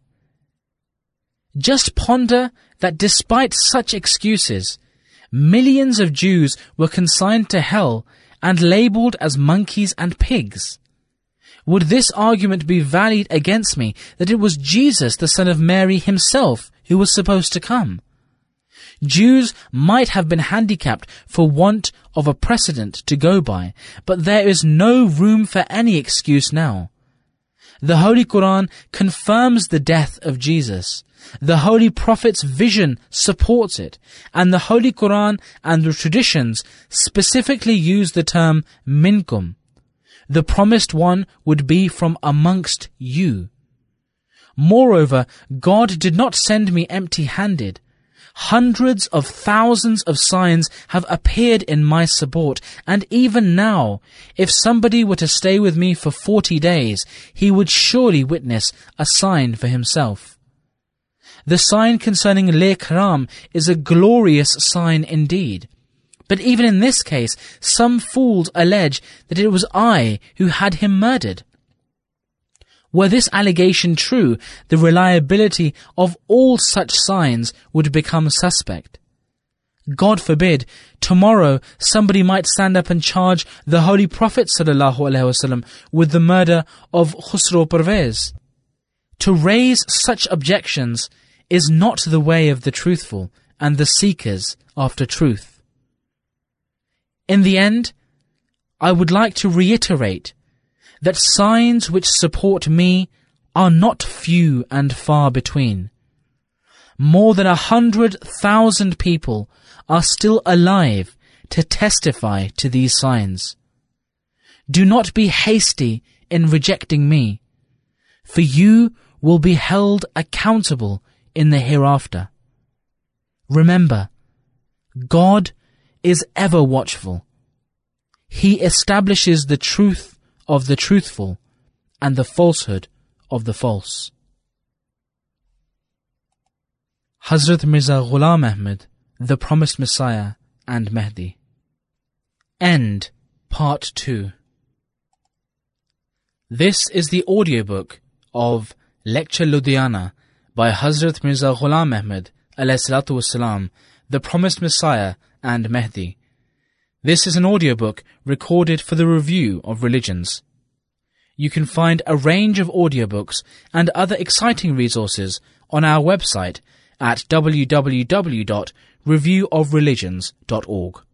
Just ponder that despite such excuses, millions of Jews were consigned to hell and labeled as monkeys and pigs. Would this argument be valid against me that it was Jesus, the son of Mary himself, who was supposed to come? Jews might have been handicapped for want of a precedent to go by, but there is no room for any excuse now. The Holy Quran confirms the death of Jesus. The Holy Prophet's vision supports it, and the Holy Quran and the traditions specifically use the term minkum. The promised one would be from amongst you. Moreover, God did not send me empty-handed. Hundreds of thousands of signs have appeared in my support, and even now, if somebody were to stay with me for 40 days, he would surely witness a sign for himself. The sign concerning Al-Ikram is a glorious sign indeed. But even in this case, some fools allege that it was I who had him murdered. Were this allegation true, the reliability of all such signs would become suspect. God forbid, tomorrow somebody might stand up and charge the Holy Prophet ﷺ with the murder of Khusro Parvez. To raise such objections is not the way of the truthful and the seekers after truth. In the end, I would like to reiterate that signs which support me are not few and far between. More than 100,000 people are still alive to testify to these signs. Do not be hasty in rejecting me, for you will be held accountable in the hereafter. Remember, God is ever watchful. He establishes the truth of the truthful and the falsehood of the false. Hazrat Mirza Ghulam Ahmad, the Promised Messiah and Mahdi. End Part 2. This is the audiobook of Lecture Ludhiana by Hazrat Mirza Ghulam Ahmad alayhi salatu wassalam, the Promised Messiah and Mahdi. This is an audiobook recorded for the review of religions. You can find a range of audiobooks and other exciting resources on our website at www.reviewofreligions.org.